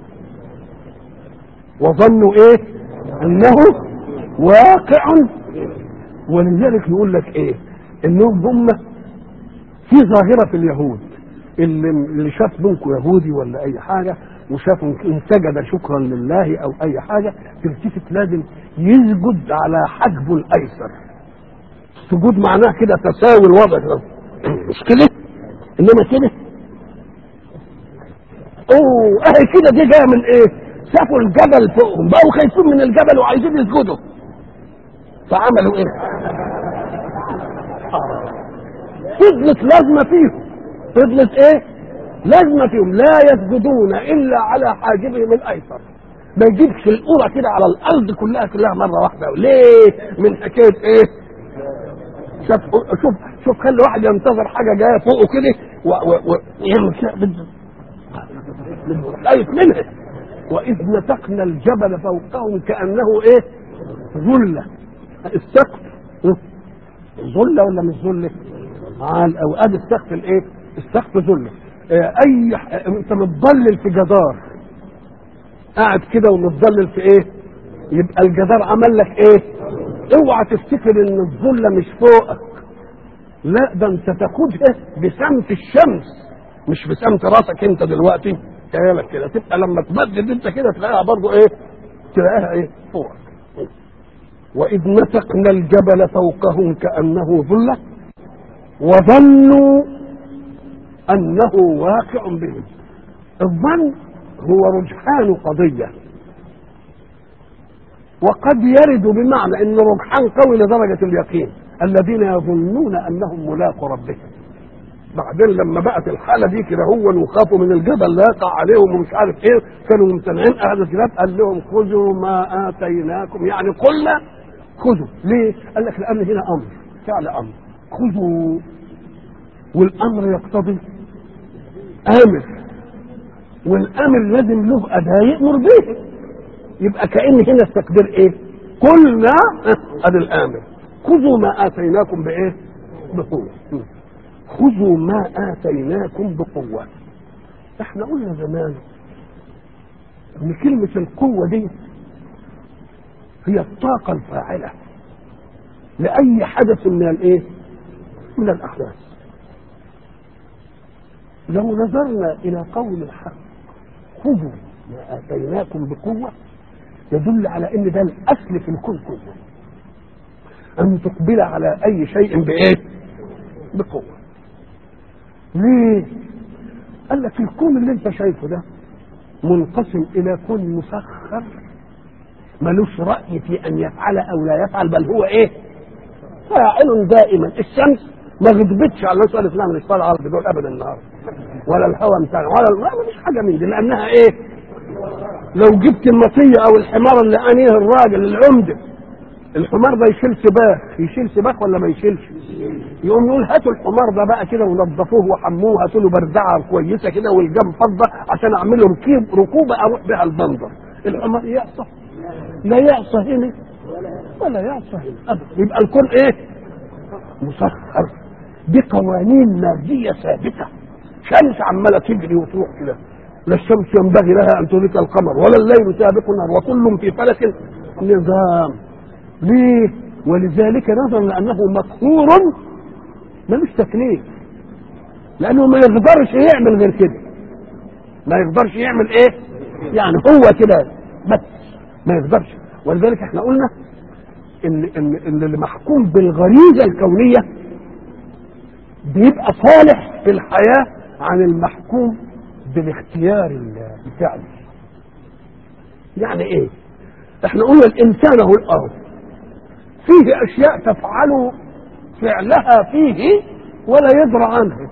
وظنوا ايه؟ انه واقع. ولذلك يقول لك ايه؟ انهم هم في ظاهره في اليهود، اللي اللي شاف منكم يهودي ولا اي حاجه وشاف ان سجد شكرا لله او اي حاجه، تلتفت لازم يسجد على حجبه الايسر. السجود معناه كده تساوي الوضع، مش كده؟ انما كده اوه اهي كده دي جايه من ايه؟ شافوا الجبل فوقهم بقوا خايفين من الجبل وعايزين يسجدوا، فعملوا ايه؟ فضلت لازمه فيهم، فضلت ايه؟ لازمه فيهم، لا يسجدون الا على حاجبهم الايسر. ما يجيبش القرى كده على الارض كلها كلها مره واحده. ليه؟ من حكايه ايه؟ شوف شوف شوف خلي واحد ينتظر حاجه جايه فوقه كده ويعمل خايف منها. واذ نتقنا الجبل فوقهم كانه ايه؟ ذله. السقف ذله ولا مش ذله؟ عال او ادي السقف الايه؟ السقف ذله. اي انت متضلل في جدار، قاعد كده ومتضلل في ايه؟ يبقى الجدار عمل لك ايه؟ اوعى تفتكر ان الذله مش فوقك، لا ده انت تاخدها بسمت الشمس مش بسمت راسك انت دلوقتي. كيالك كده تبقى لما تمدد انت كده تلاقيها برضو ايه؟ تلاقيها ايه؟ فوقك. واذ نتقنا الجبل فوقهم كانه ظله وظنوا انه واقع بهم. الظن هو رجحان قضيه، وقد يرد بمعنى ان رجحان قوي لدرجه اليقين، الذين يظنون انهم ملاقوا ربهم. بعدين لما بقت الحاله دي كده هو وخافوا من الجبل لا يقع عليهم ومش عارف ايه كانوا ممتنعين اهل الكتاب قال لهم خذوا ما اتيناكم يعني قلنا خذوا. ليه؟ قال لك لان هنا امر فعل امر خذوا والامر يقتضي امر والامر لازم له اداه يامر به يبقى كأن هنا التقدير ايه؟ قلنا ادي الامر خذوا ما اتيناكم بايه؟ بقوه. خذوا ما اتيناكم بقوه. احنا قلنا زمان ان كلمه القوه دي هي الطاقه الفاعله لاي حدث من الايه؟ من الاحداث. لو نظرنا الى قول الحق خذوا ما اتيناكم بقوه يدل على ان ده الاصل في الكون كله ان تقبل على اي شيء بايه؟ بقوه. ليه؟ قال لك الكون اللي انت شايفه ده منقسم الى كون مسخر ملوش راي في ان يفعل او لا يفعل بل هو ايه؟ فاعل دائما. الشمس ما غضبتش على الناس وقالت لا من اشتغل الارض دول ابدا النهارده ولا الهواء بتاعنا ولا ما فيش حاجه من دي لانها ايه؟ لو جبت المطيه او الحمار اللي انيه الراجل العمده الحمار ده يشيل سباخ يشيل سباخ ولا ما يشيلش؟ يقوم يقول هاتوا الحمار ده بقى كده ونظفوه وحموه هاتوا له بردعه كويسه كده والجام فضه عشان اعمل لهم كيب ركوبه اروح بها البندر. الحمار يعصى لا يعصى هنا ولا يعصى هنا ابدا. يبقى الكون ايه؟ مسخر بقوانين ماديه ثابته. شمس عماله تجري وتروح كده لا الشمس ينبغي لها ان تدرك القمر ولا الليل سابق النهار وكل في فلك نظام. ليه؟ ولذلك نظرا لانه مقهور ملوش تكليف لانه ما يقدرش يعمل غير كده ما يقدرش يعمل ايه؟ يعني هو كده بس ما يقدرش. ولذلك احنا قلنا ان ان ان اللي محكوم بالغريزه الكونيه بيبقى صالح في الحياه عن المحكوم بالاختيار الفعلي. يعني ايه؟ احنا قلنا الانسان هو الارض فيه اشياء تفعل فعلها فيه ولا يدرى عنها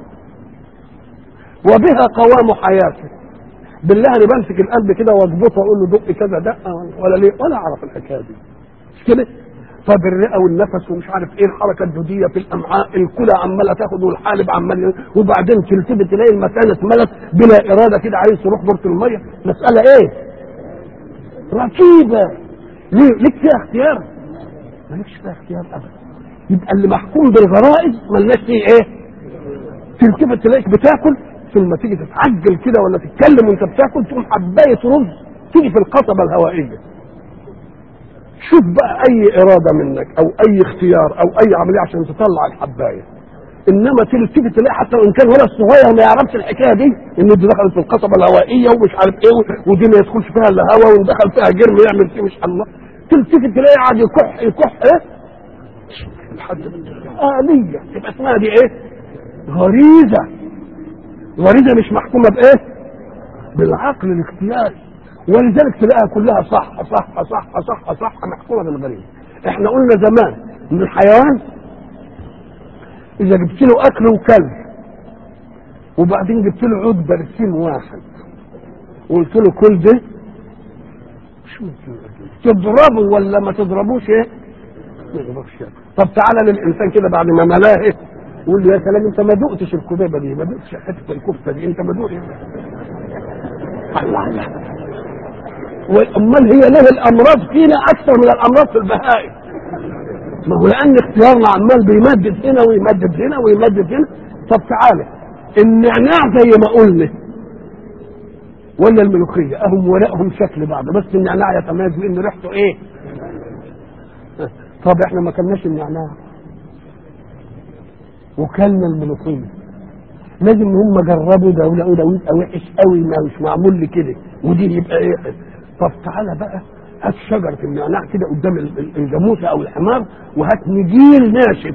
وبها قوام حياته. بالله انا بمسك القلب كده واضبطه واقول له دق كذا دقه ولا ليه ولا اعرف الحكايه دي مش كده. طب الرئه والنفس ومش عارف ايه الحركه الدوديه في الامعاء الكلى عماله تاخد والحالب عمال وبعدين تلتفت تلاقي المثانه اتملت بلا اراده كده عايز تروح بورت الميه. مساله ايه؟ ركيبه. ليه؟ ليك فيها اختيار؟ مالكش فيها اختيار ابدا. يبقى اللي محكوم بالغرائز مالناش فيه ايه؟ تلتفت تلاقيك بتاكل ثم تيجي تتعجل كده ولا تتكلم وانت بتاكل تقوم حبايه رز تيجي في القصبه الهوائيه. شوف بقى اي اراده منك او اي اختيار او اي عمليه عشان تطلع الحبايه. انما تلتفت تلاقي حتى وان كان ولد صغير ما يعرفش الحكايه دي ان دي دخلت في القصبه الهوائيه ومش عارف ايه ودي ما يدخلش فيها الا هواء ودخل فيها جرم يعمل فيه مش الله. تلتفت تلاقي قاعد يكح يكح ايه؟ لحد آلية تبقى اسمها دي ايه؟ غريزه. غريزه مش محكومه بايه؟ بالعقل الاختياري. ولذلك تلاقيها كلها صح صح صح صح صح محكومه بالغريزه. احنا قلنا زمان ان الحيوان اذا جبت له اكل وكلب وبعدين جبت له عود برسيم واحد وقلت له كل ده شو تضربه ولا ما تضربوش ايه؟ ما يضربش. طب تعالى للانسان كده بعد ما ملاه ايه؟ يقول له يا سلام انت ما دقتش الكبابه دي ما دقتش حته الكفته دي انت ما دقتش. الله الله. والامال هي ليه الامراض فينا اكثر من الامراض في البهائم؟ ما هو لان اختيارنا عمال بيمدد هنا ويمدد هنا ويمدد هنا. طب تعالى النعناع زي ما قلنا ولا الملوخيه اهم ورقهم شكل بعض بس النعناع يتميز بان ريحته ايه؟ طب احنا ما كلناش النعناع وكلنا الملوخيه لازم هم جربوا ده ولقوا ده يبقى وحش قوي ما مش معمول لي كده ودي يبقى ايه. طب تعالى بقى هات شجره النعناع كده قدام الجاموسه او الحمار وهات نجيل ناشف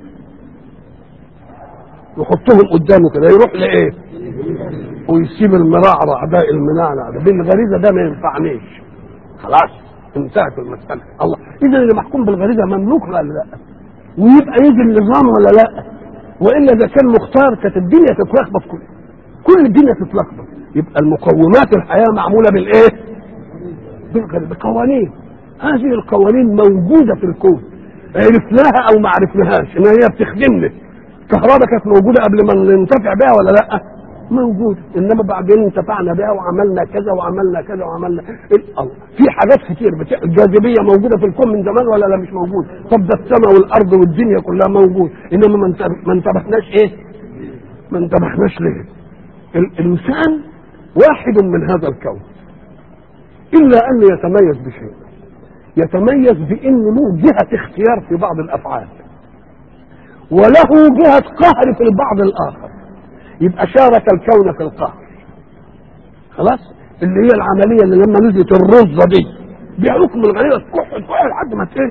وحطهم قدامه كده يروح لايه؟ ويسيب المرعرع ده المنعنع ده بالغريزه ده ما ينفعنيش. خلاص انتهت المساله. الله اذا اللي محكوم بالغريزه مملوك ولا لا؟ ويبقى يجي النظام ولا لا؟ والا اذا كان مختار كانت الدنيا تتلخبط، كل كل الدنيا تتلخبط. يبقى المقومات الحياه معموله بالايه؟ بقوانين. هذه القوانين موجوده في الكون، عرفناها او ما عرفناهاش، ان هي بتخدمنا. الكهرباء كانت موجوده قبل ما ننتفع بها ولا لا؟ موجوده، انما بعدين انتفعنا بها وعملنا كذا وعملنا كذا وعملنا الله. في حاجات كتير بتاع الجاذبيه موجوده في الكون من زمان ولا لا؟ مش موجود. طب ده السماء والارض والدنيا كلها موجود، انما ما انتبهناش ايه؟ ما انتبهناش ليه؟ الانسان واحد من هذا الكون، الا انه يتميز بشيء، يتميز بانه له جهه اختيار في بعض الافعال وله جهه قهر في البعض الاخر. يبقى شارك الكون في القهر. خلاص، اللي هي العمليه اللي لما نزلت الرزه دي بحكم الغريزه تكح تكح لحد ما ايه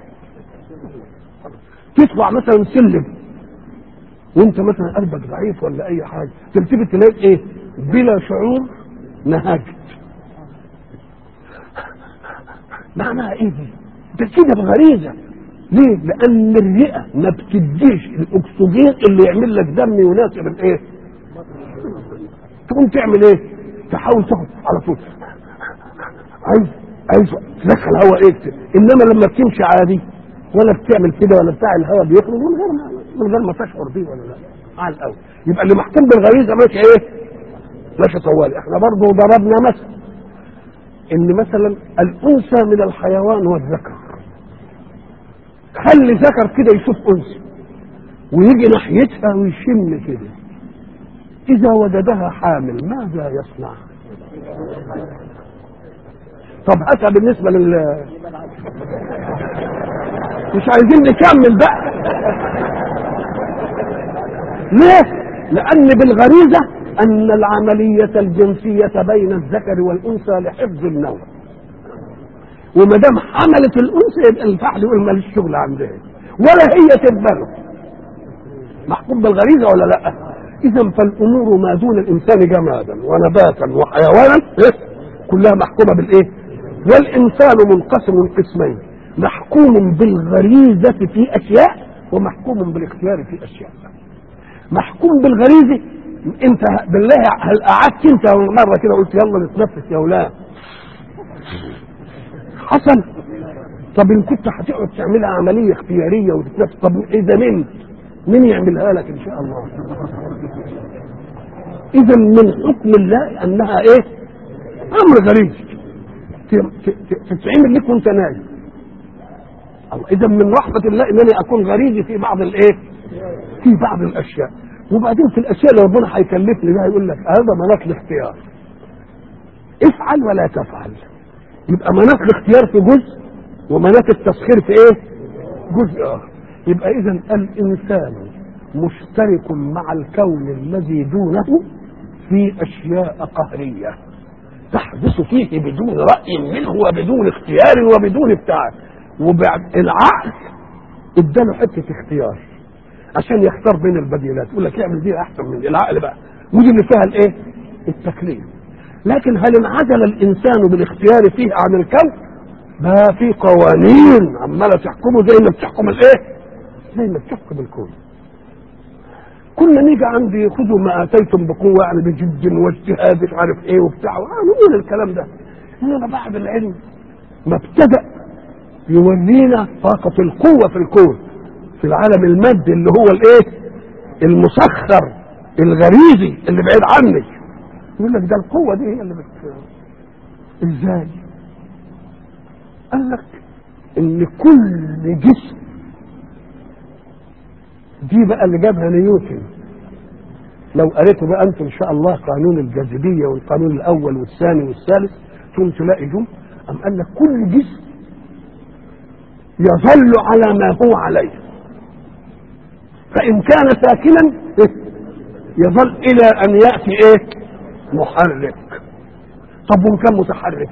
تطلع مثلا سلم، وانت مثلا قلبك ضعيف ولا اي حاجه، تلتفت تلاقي ايه؟ بلا شعور نهجت. معناها ايه دي؟ ده كده بغريزه. ليه؟ لان الرئه ما بتديش الاكسجين اللي يعمل لك دم يناسب الايه؟ تقوم تعمل ايه؟ تحاول تاخد على طول، عايز عايز تدخل هواء ايه؟ انما لما بتمشي عادي ولا بتعمل كده ولا بتاع، الهواء بيخرج من غير ما من غير ما تشعر بيه ولا لا؟ على الاول. يبقى اللي محكوم بالغريزه ماشي ايه؟ ماشي طوالي. احنا برضه ضربنا مثل ان مثلا الانثى من الحيوان والذكر. خلي ذكر كده يشوف انثى ويجي ناحيتها ويشم كده، اذا وجدها حامل ماذا يصنع؟ طب هاتها بالنسبه لل مش عايزين نكمل بقى. ليه؟ لان بالغريزه ان العمليه الجنسيه بين الذكر والانثى لحفظ النوع، وما دام حملت الانثى يبقى الفحل يقول ماليش شغل عندها ولا هي تقبله. محكوم بالغريزه ولا لا؟ اذا فالامور ما دون الانسان جمادا ونباتا وحيوانا كلها محكومه بالايه؟ والانسان منقسم قسمين، محكوم بالغريزه في اشياء ومحكوم بالاختيار في اشياء. محكوم بالغريزه، انت بالله هل قعدت انت مره كده قلت يلا نتنفس يا اولاد؟ حصل؟ طب ان كنت هتقعد تعملها عمليه اختياريه وتتنفس، طب اذا نمت مين يعملها لك ان شاء الله؟ اذا من حكم الله انها ايه؟ امر غريزي تتعمل لك وانت نايم. اذا من رحمه الله انني اكون غريزي في بعض الايه؟ في بعض الاشياء. وبعدين في الاشياء اللي ربنا هيكلفني بها يقول لك هذا مناط الاختيار، افعل ولا تفعل. يبقى مناط الاختيار في جزء ومناط التسخير في ايه؟ جزء اخر. يبقى اذا الانسان مشترك مع الكون الذي دونه في اشياء قهريه تحدث فيه بدون راي منه وبدون اختيار وبدون بتاع. وبعد العقل اداله حته اختيار عشان يختار بين البديلات، يقول لك اعمل دي احسن من العقل بقى، ودي اللي فيها الايه؟ التكليف. لكن هل انعزل الانسان بالاختيار فيه عن الكون؟ ما في قوانين عماله تحكمه زي ما بتحكم الايه؟ زي ما بتحكم الكون. كنا نيجي عندي خذوا ما اتيتم بقوه، يعني بجد واجتهاد مش عارف ايه وبتاع، نقول الكلام ده. انما بعد العلم ما ابتدأ يورينا طاقه القوه في الكون، في العالم المادي اللي هو الايه؟ المسخر الغريزي اللي بعيد عني. يقول لك ده القوه دي هي اللي بت ازاي؟ قال لك ان كل جسم، دي بقى اللي جابها نيوتن. لو قريتوا بقى انتم ان شاء الله قانون الجاذبيه والقانون الاول والثاني والثالث ثم تلاقي جم ام قال لك كل جسم يظل على ما هو عليه، فان كان ساكنا يظل الى ان ياتي ايه؟ محرك. طب وان كان متحرك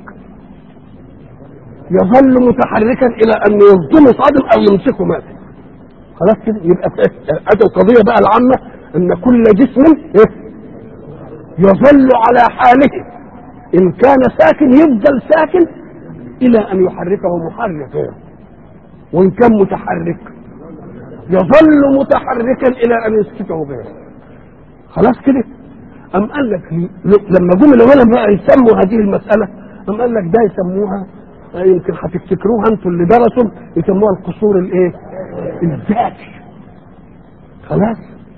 يظل متحركا الى ان يصدمه صادم او يمسكه ماسك. خلاص كده. يبقى ادي القضيه بقى العامه ان كل جسم يظل على حاله، ان كان ساكن يفضل ساكن الى ان يحركه محرك، وان كان متحرك يظل متحركا الى ان يسكته غيره. خلاص كده. ام قال لك لما جم العلماء بقى يسموا هذه المساله، ام قال لك ده يسموها، يمكن هتفتكروها انتوا اللي درسوا، يسموها القصور الايه؟ الذاتي. خلاص.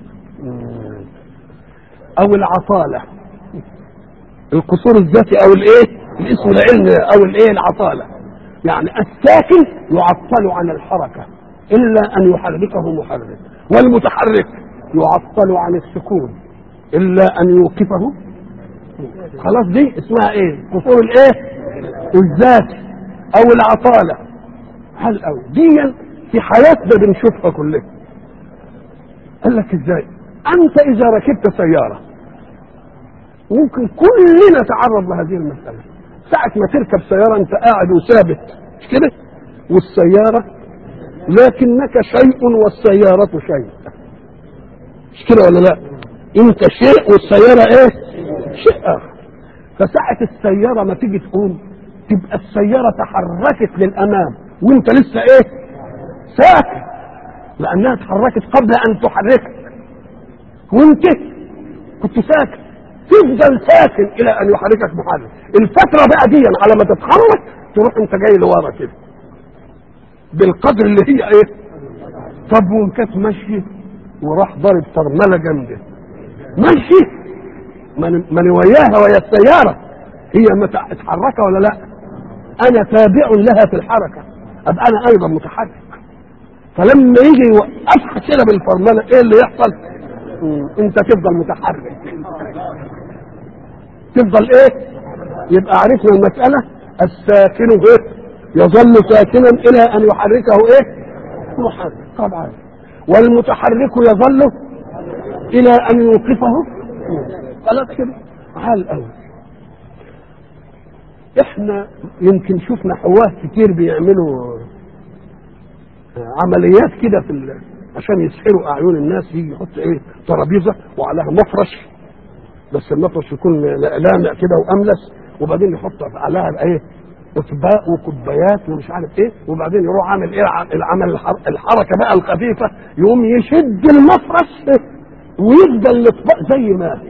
او العطاله. القصور الذاتي او الايه؟ الاسم العلمي او الايه؟ العطاله. يعني الساكن يعطل عن الحركه الا ان يحركه محرك، والمتحرك يعطل عن السكون الا ان يوقفه. خلاص دي اسمها ايه؟ قصور الايه؟ الذاتي او العطاله. هل او دي في حياتنا بنشوفها كلها. قال لك ازاي؟ انت اذا ركبت سياره، ممكن كلنا نتعرض لهذه المساله. ساعه ما تركب سياره انت قاعد وثابت، مش كده؟ والسياره لكنك شيء والسياره شيء، مش كده ولا لا؟ انت شيء والسياره ايه؟ شيء اخر. فساعه السياره ما تيجي تقوم، تبقى السياره تحركت للامام وانت لسه ايه؟ ساكن، لانها تحركت قبل ان تحركك وانت كنت ساكن. تفضل ساكن الى ان يحركك محرك. الفتره بقى دي على ما تتحرك تروح انت جاي لورا كده بالقدر اللي هي ايه. طب وان كانت ماشيه وراح ضارب فرمله جامده، ماشي من وياها ويا السياره، هي متحركه ولا لا؟ انا تابع لها في الحركه، ابقى انا ايضا متحرك. فلما يجي يوقفها كده بالفرمله ايه اللي يحصل؟ انت تفضل متحرك، تفضل ايه؟ يبقى عرفنا المساله. الساكن ايه؟ يظل ساكنا الى ان يحركه ايه؟ محرك طبعا. والمتحرك يظل الى ان يوقفه. خلاص كده حال قوي. احنا يمكن شفنا حواس كتير بيعملوا عمليات كده في ال... عشان يسحروا اعين الناس. يجي يحط ايه؟ ترابيزه وعليها مفرش، بس المفرش يكون لامع كده واملس، وبعدين يحط عليها ايه؟ اطباق وكوبايات ومش عارف ايه، وبعدين يروح عامل ايه؟ العمل الحركه بقى الخفيفه، يقوم يشد المفرش ويفضل الاطباق زي ما هي.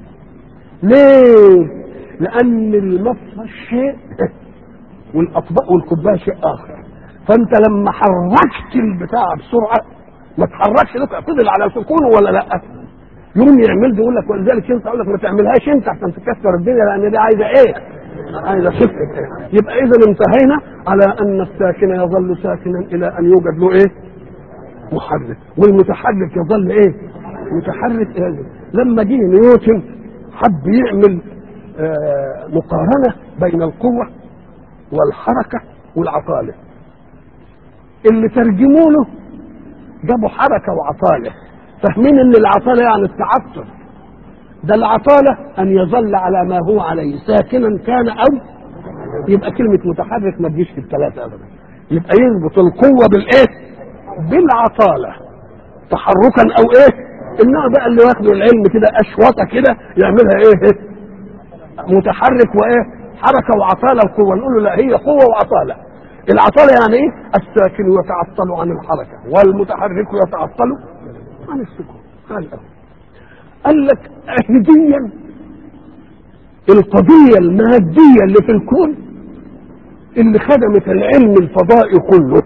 ليه؟ لان المفرش شيء والاطباق والكوبايه شيء اخر. فانت لما حركت البتاع بسرعه ما تحركش، لك فضل على سكونه ولا لا؟ يوم يعمل ده يقول لك، ولذلك انت اقول لك ما تعملهاش انت عشان تكسر الدنيا، لان دي عايزه ايه؟ عايزه خفه. يبقى اذا انتهينا على ان الساكن يظل ساكنا الى ان يوجد له ايه؟ محرك. والمتحرك يظل ايه؟ متحرك. ايه؟ لما جه نيوتن حب يعمل آه مقارنه بين القوه والحركه والعطاله، اللي ترجموا له جابوا حركه وعطاله، فاهمين ان العطاله يعني التعطل. ده العطاله ان يظل على ما هو عليه ساكنا كان او، يبقى كلمه متحرك ما تجيش في الثلاثه ابدا. يبقى يربط القوه بالايه؟ بالعطاله، تحركا او ايه. انما بقى اللي واخدوا العلم كده اشوطه كده يعملها ايه؟ متحرك وايه؟ حركه وعطاله القوه. نقول له لا، هي قوه وعطاله. العطاله يعني ايه؟ الساكن يتعطل عن الحركه والمتحرك يتعطل عن السكون. قال قال لك اهديا القضيه الماديه اللي في الكون اللي خدمت العلم الفضائي كله،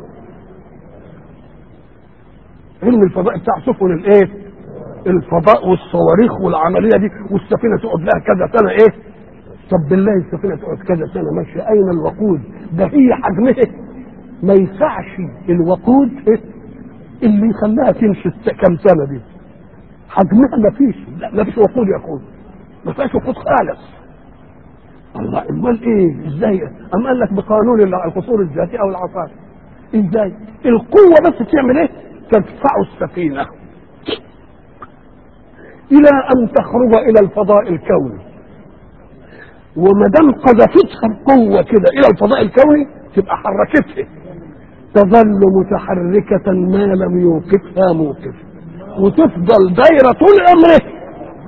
علم الفضاء بتاع سفن الايه؟ الفضاء والصواريخ والعمليه دي، والسفينه تقعد لها كذا سنه ايه؟ طب بالله السفينه تقعد كذا سنه ماشيه، اين الوقود؟ ده هي حجمها ما يسعش الوقود إيه؟ اللي يخليها تمشي كم سنه دي. حجمها ما فيش، لا ما فيش وقود يا اخوي، ما فيش وقود خالص. الله، امال ايه؟ ازاي؟ ام قال لك بقانون القصور الذاتي او العطاء. ازاي؟ القوه بس تعمل ايه؟ تدفع السفينه الى ان تخرج الى الفضاء الكوني، وما دام قذفتها القوه كده الى الفضاء الكوني تبقى حركتها، تظل متحركه ما لم يوقفها موقف، وتفضل دايره طول عمرها.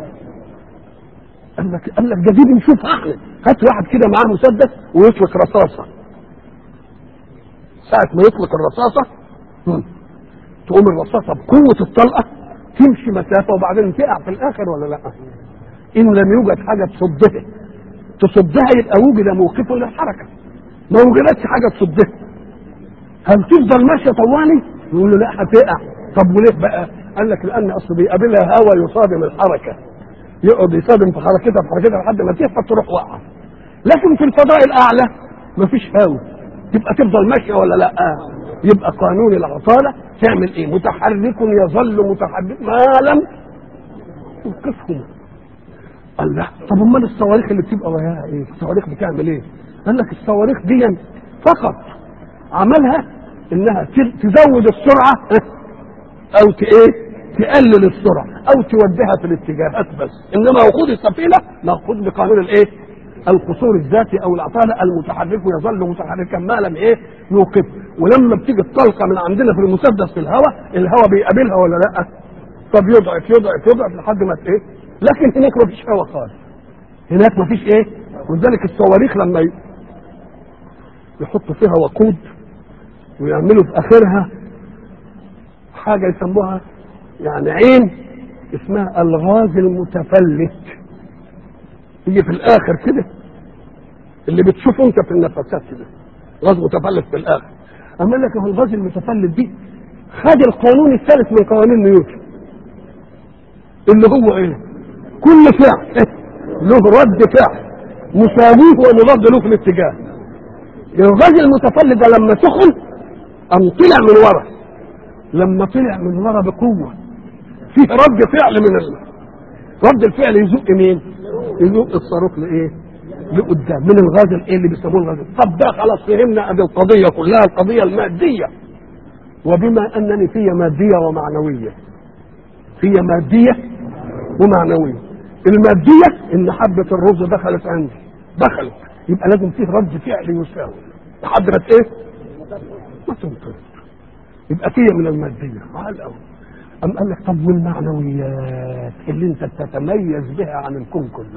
قال لك قال لك ده دي بنشوفها احنا. هات واحد كده معاه مسدس ويطلق رصاصه، ساعه ما يطلق الرصاصه تقوم الرصاصه بقوه الطلقه تمشي مسافه وبعدين تقع في الاخر ولا لا؟ ان لم يوجد حاجه تصدها تصدها يبقى وجد موقف للحركه، ما وجدتش حاجه تصدها هل تفضل ماشيه طوالي؟ يقول له لا هتقع. طب وليه بقى؟ قال لك لان اصل بيقابلها هوا يصادم الحركه، يقعد يصادم في حركتها في حركتها لحد ما تهبط تروح واقعه. لكن في الفضاء الاعلى مفيش هوا، تبقى تفضل ماشيه ولا لا؟ يبقى قانون العطاله تعمل ايه؟ متحرك يظل متحرك ما لم توقفه. قال لا طب امال الصواريخ اللي بتبقى وياها ايه؟ الصواريخ بتعمل ايه؟ قال لك الصواريخ دي فقط عملها انها تزود السرعه او ايه؟ تقلل السرعه او توجهها في الاتجاهات بس، انما وقود السفينه مأخوذ بقانون الايه؟ القصور الذاتي او العطاله، المتحرك يظل متحركا ما لم ايه؟ يوقف. ولما بتيجي الطلقه من عندنا في المسدس في الهواء، الهواء بيقابلها ولا لا؟ طب يضعف يضعف يضعف لحد ما ايه؟ لكن هناك ما فيش هواء خالص، هناك ما فيش ايه؟ ولذلك الصواريخ لما يحطوا فيها وقود ويعملوا في اخرها حاجه يسموها يعني عين اسمها الغاز المتفلت، يجي في الاخر كده اللي بتشوفه انت في النفسات كده غاز متفلت في الاخر. اما لك هو الغاز المتفلت دي خد القانون الثالث من قوانين نيوتن اللي هو ايه؟ كل فعل له رد فعل مساويه ومضاد له في الاتجاه. الغاز المتفلت ده لما سخن قام طلع من ورا، لما طلع من ورا بقوه فيه رد فعل من ال... رد الفعل يزق مين؟ يزق الصاروخ لايه؟ لقدام من الغاز الايه اللي بيسموه الغاز. طب ده خلاص فهمنا ادي القضيه كلها، القضيه الماديه. وبما انني في ماديه ومعنويه، في ماديه ومعنويه. الماديه ان حبه الرز دخلت عندي، دخلت يبقى لازم فيه رد فعل يساوي لحد ما ايه؟ ما تنطلق، يبقى فيه من الماديه. على الاول أم قال لك طب والمعنويات اللي انت بتتميز بها عن الكون كله؟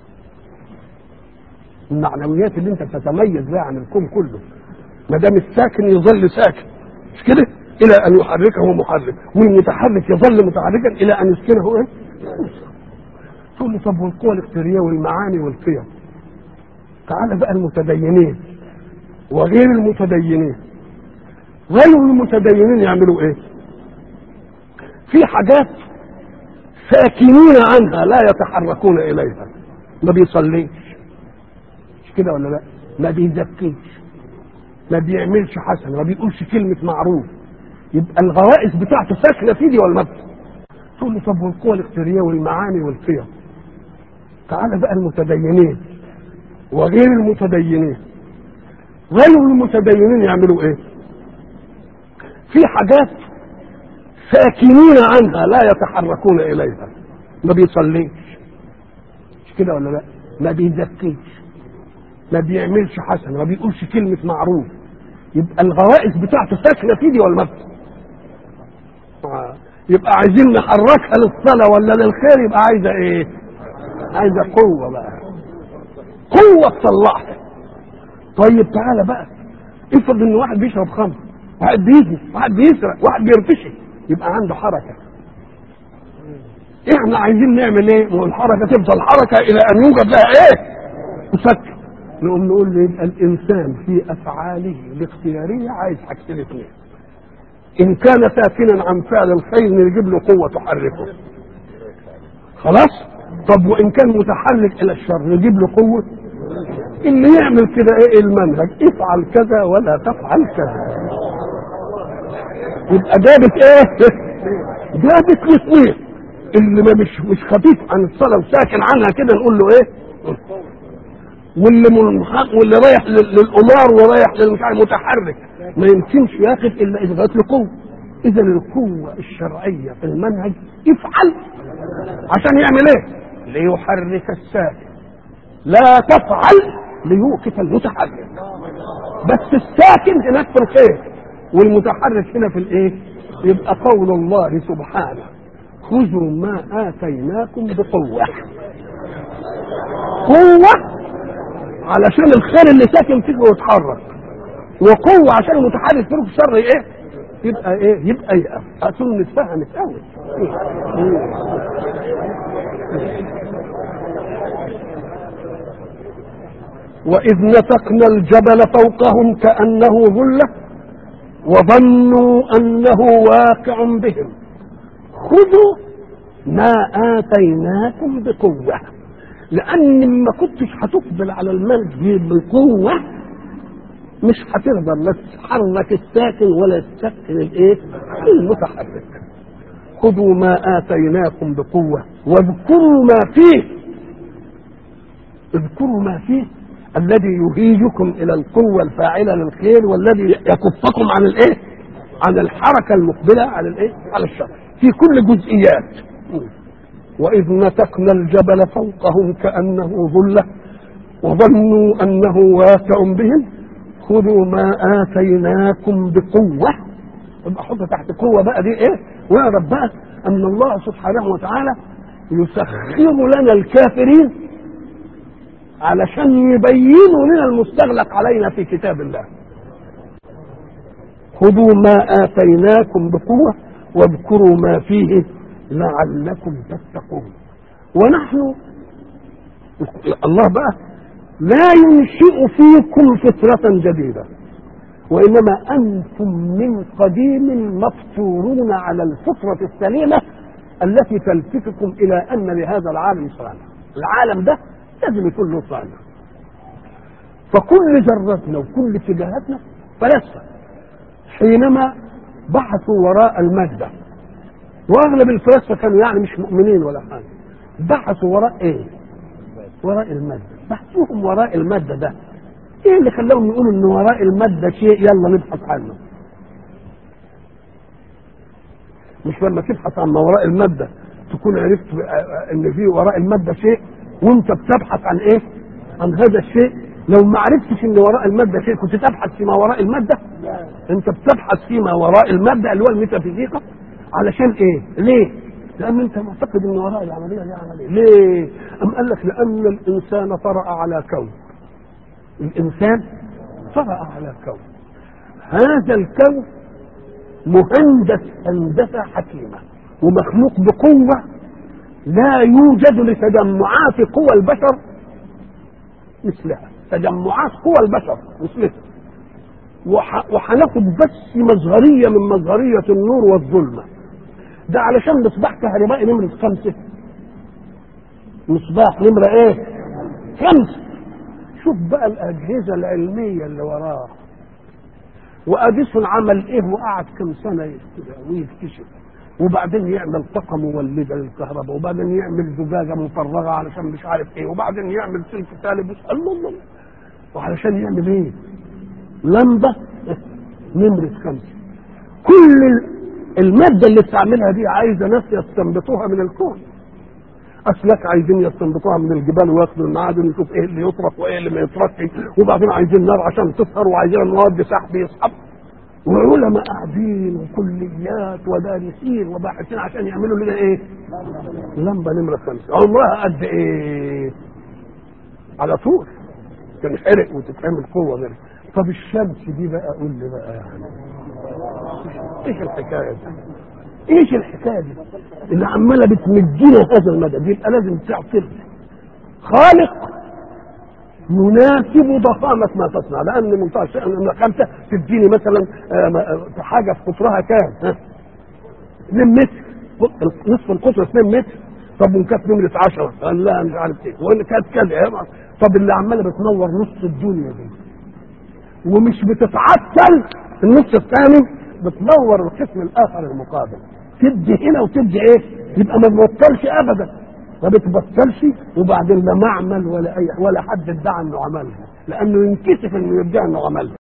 المعنويات اللي انت بتتميز بها عن الكون كله، ما دام الساكن يظل ساكن مش كده الى ان يحركه محرك، والمتحرك يظل متحركا الى ان يسكنه ايه؟ تقول لي طب والقوى الاختياريه والمعاني والقيم؟ تعال بقى المتدينين وغير المتدينين. غير المتدينين يعملوا ايه؟ في حاجات ساكنين عنها لا يتحركون اليها، ما بيصليش مش كده ولا لا؟ ما بيزكيش، ما بيعملش حسنه، ما بيقولش كلمه معروف، يبقى الغوائز بتاعته ساكنه في دي ولا ما؟ تقول لي طب والقوى الاختياريه والمعاني والقيم؟ تعال بقى المتدينين وغير المتدينين. غير المتدينين يعملوا ايه؟ في حاجات ساكنين عنها لا يتحركون اليها، ما بيصليش مش كده ولا لا؟ ما بيزكيش، ما بيعملش حسنه، ما بيقولش كلمه معروف، يبقى الغوائز بتاعته ساكنه في دي ولا ما؟ يبقى عايزين نحركها للصلاه ولا للخير، يبقى عايزه ايه؟ عايزه قوه بقى، قوه تطلعها. طيب تعالى بقى افرض ان واحد بيشرب خمر، واحد بيجي، واحد بيسرق، واحد بيرتشي، يبقى عنده حركه. احنا عايزين نعمل ايه؟ والحركه تفضل حركه الى ان يوجد لها ايه؟ تفكر. نقوم نقول له يبقى الانسان في افعاله الاختياريه عايز حاجتين اثنين. ان كان ساكنا عن فعل الخير نجيب له قوه تحركه، خلاص. طب وان كان متحرك الى الشر نجيب له قوه. اللي يعمل كده ايه المنهج؟ افعل كذا ولا تفعل كذا. يبقى جابت ايه؟ جابت الاثنين. اللي ما مش مش خفيف عن الصلاه وساكن عنها كده نقول له ايه؟ واللي منحق واللي رايح للقمار ورايح للمش عارف متحرك ما يمكنش ياخد الا اذا جات له قوه. اذا القوه الشرعيه في المنهج افعل عشان يعمل ايه؟ ليحرك الساكن، لا تفعل ليوقف المتحرك. بس الساكن هناك في الخير والمتحرك هنا في الايه؟ يبقى قول الله سبحانه خذوا ما اتيناكم بقوه. قوه علشان الخير اللي ساكن فيه يتحرك، وقوه عشان المتحرك فيه الشر ايه؟ يبقى ايه؟ يبقى يقف. اظن اتفهمت قوي. واذ نتقنا الجبل فوقهم كانه ظله وظنوا انه واقع بهم خذوا ما اتيناكم بقوه، لان ما كنتش هتقبل على المال بقوه مش هتقدر لا تحرك الساكن ولا تسكن الايه المتحرك. خذوا ما اتيناكم بقوه واذكروا ما فيه. اذكروا ما فيه الذي يهيجكم الى القوه الفاعله للخير والذي يكفكم عن الايه عن الحركه المقبله على الايه على الشر في كل جزئيات. واذ نتقنا الجبل فوقهم كانه ظله وظنوا انه واقع بهم خذوا ما اتيناكم بقوه. يبقى حط تحت قوه بقى دي ايه؟ واعرف بقى ان الله سبحانه وتعالى يسخر لنا الكافرين علشان يبينوا لنا المستغلق علينا في كتاب الله. خذوا ما آتيناكم بقوة واذكروا ما فيه لعلكم تتقون. ونحن الله بقى لا ينشئ فيكم فترة جديدة، وإنما أنتم من قديم مفطورون على الفطرة السليمة التي تلفتكم إلى أن لهذا العالم صانع. العالم ده لازم يكون له صانع. فكل ذرتنا وكل اتجاهاتنا فلسفة حينما بحثوا وراء المادة، واغلب الفلاسفه كانوا يعني مش مؤمنين ولا حاجه، بحثوا وراء ايه؟ وراء المادة. بحثوهم وراء المادة ده ايه اللي خلاهم يقولوا ان وراء المادة شيء يلا نبحث عنه؟ مش لما تبحث عن ما وراء المادة تكون عرفت ان في وراء المادة شيء وانت بتبحث عن ايه؟ عن هذا الشيء. لو ما عرفتش ان وراء المادة شيء كنت تبحث فيما وراء المادة؟ انت بتبحث فيما وراء المادة اللي هو الميتافيزيقا. علشان ايه؟ ليه؟ لان انت معتقد ان وراء العملية دي عملية. ليه؟ ام قال لك لان الانسان طرأ على كون. الانسان طرأ على كون، هذا الكون مهندس هندسة حكيمة ومخلوق بقوة لا يوجد لتجمعات قوى البشر مثلها. تجمعات قوى البشر مثلها. وهناخد بس مظهرية من مظهرية النور والظلمة. ده علشان مصباح كهربائي نمرة خمسة. مصباح نمرة ايه؟ خمسة. شوف بقى الأجهزة العلمية اللي وراه. وأديسون عمل ايه وقعد كم سنة ويكتشف، وبعدين يعمل طاقة مولدة للكهرباء، وبعدين يعمل زجاجة مفرغة علشان مش عارف ايه، وبعدين يعمل سلك سالب. الله الله. وعلشان يعمل ايه؟ لمبة نمرة خمسة. كل المادة اللي بتعملها دي عايزة ناس يستنبطوها من الكون. أسلاك عايزين يستنبطوها من الجبال وياخدوا المعادن ويشوف ايه اللي يطرق وايه اللي ما يطرقش، وبعدين عايزين نار عشان تسهر، وعايزين مواد سحب يسحب، وعلماء قاعدين وكليات ودارسين وباحثين عشان يعملوا لنا ايه؟ لمبة نمرة خمسة. عمرها قد ايه؟ على طول تنحرق وتتعمل قوة غيرها. طب الشمس دي بقى قول لي بقى يعني ايش الحكايه دي؟ ايش الحكايه دي اللي عماله بتمدينا هذا المدى؟ يبقى لازم تعطل خالق يناسب ضخامه ما تصنع. لان منتهى الشيء ان خمسه تديني مثلا حاجه في قطرها كام؟ اثنين متر، نصف القطر اثنين متر. طب وكانت نمره عشرة قال لا مش عارف ايه، وان كانت كذا. طب اللي عماله بتنور نص الدنيا دي ومش بتتعطل النص الثاني، بتنور القسم الاخر المقابل، تدي هنا وتدي ايه؟ يبقى ما بتبطلش ابدا، ما بتبطلش. وبعدين لا معمل ولا اي ولا حد ادعى انه عملها، لانه ينكسف انه يدعي انه عملها.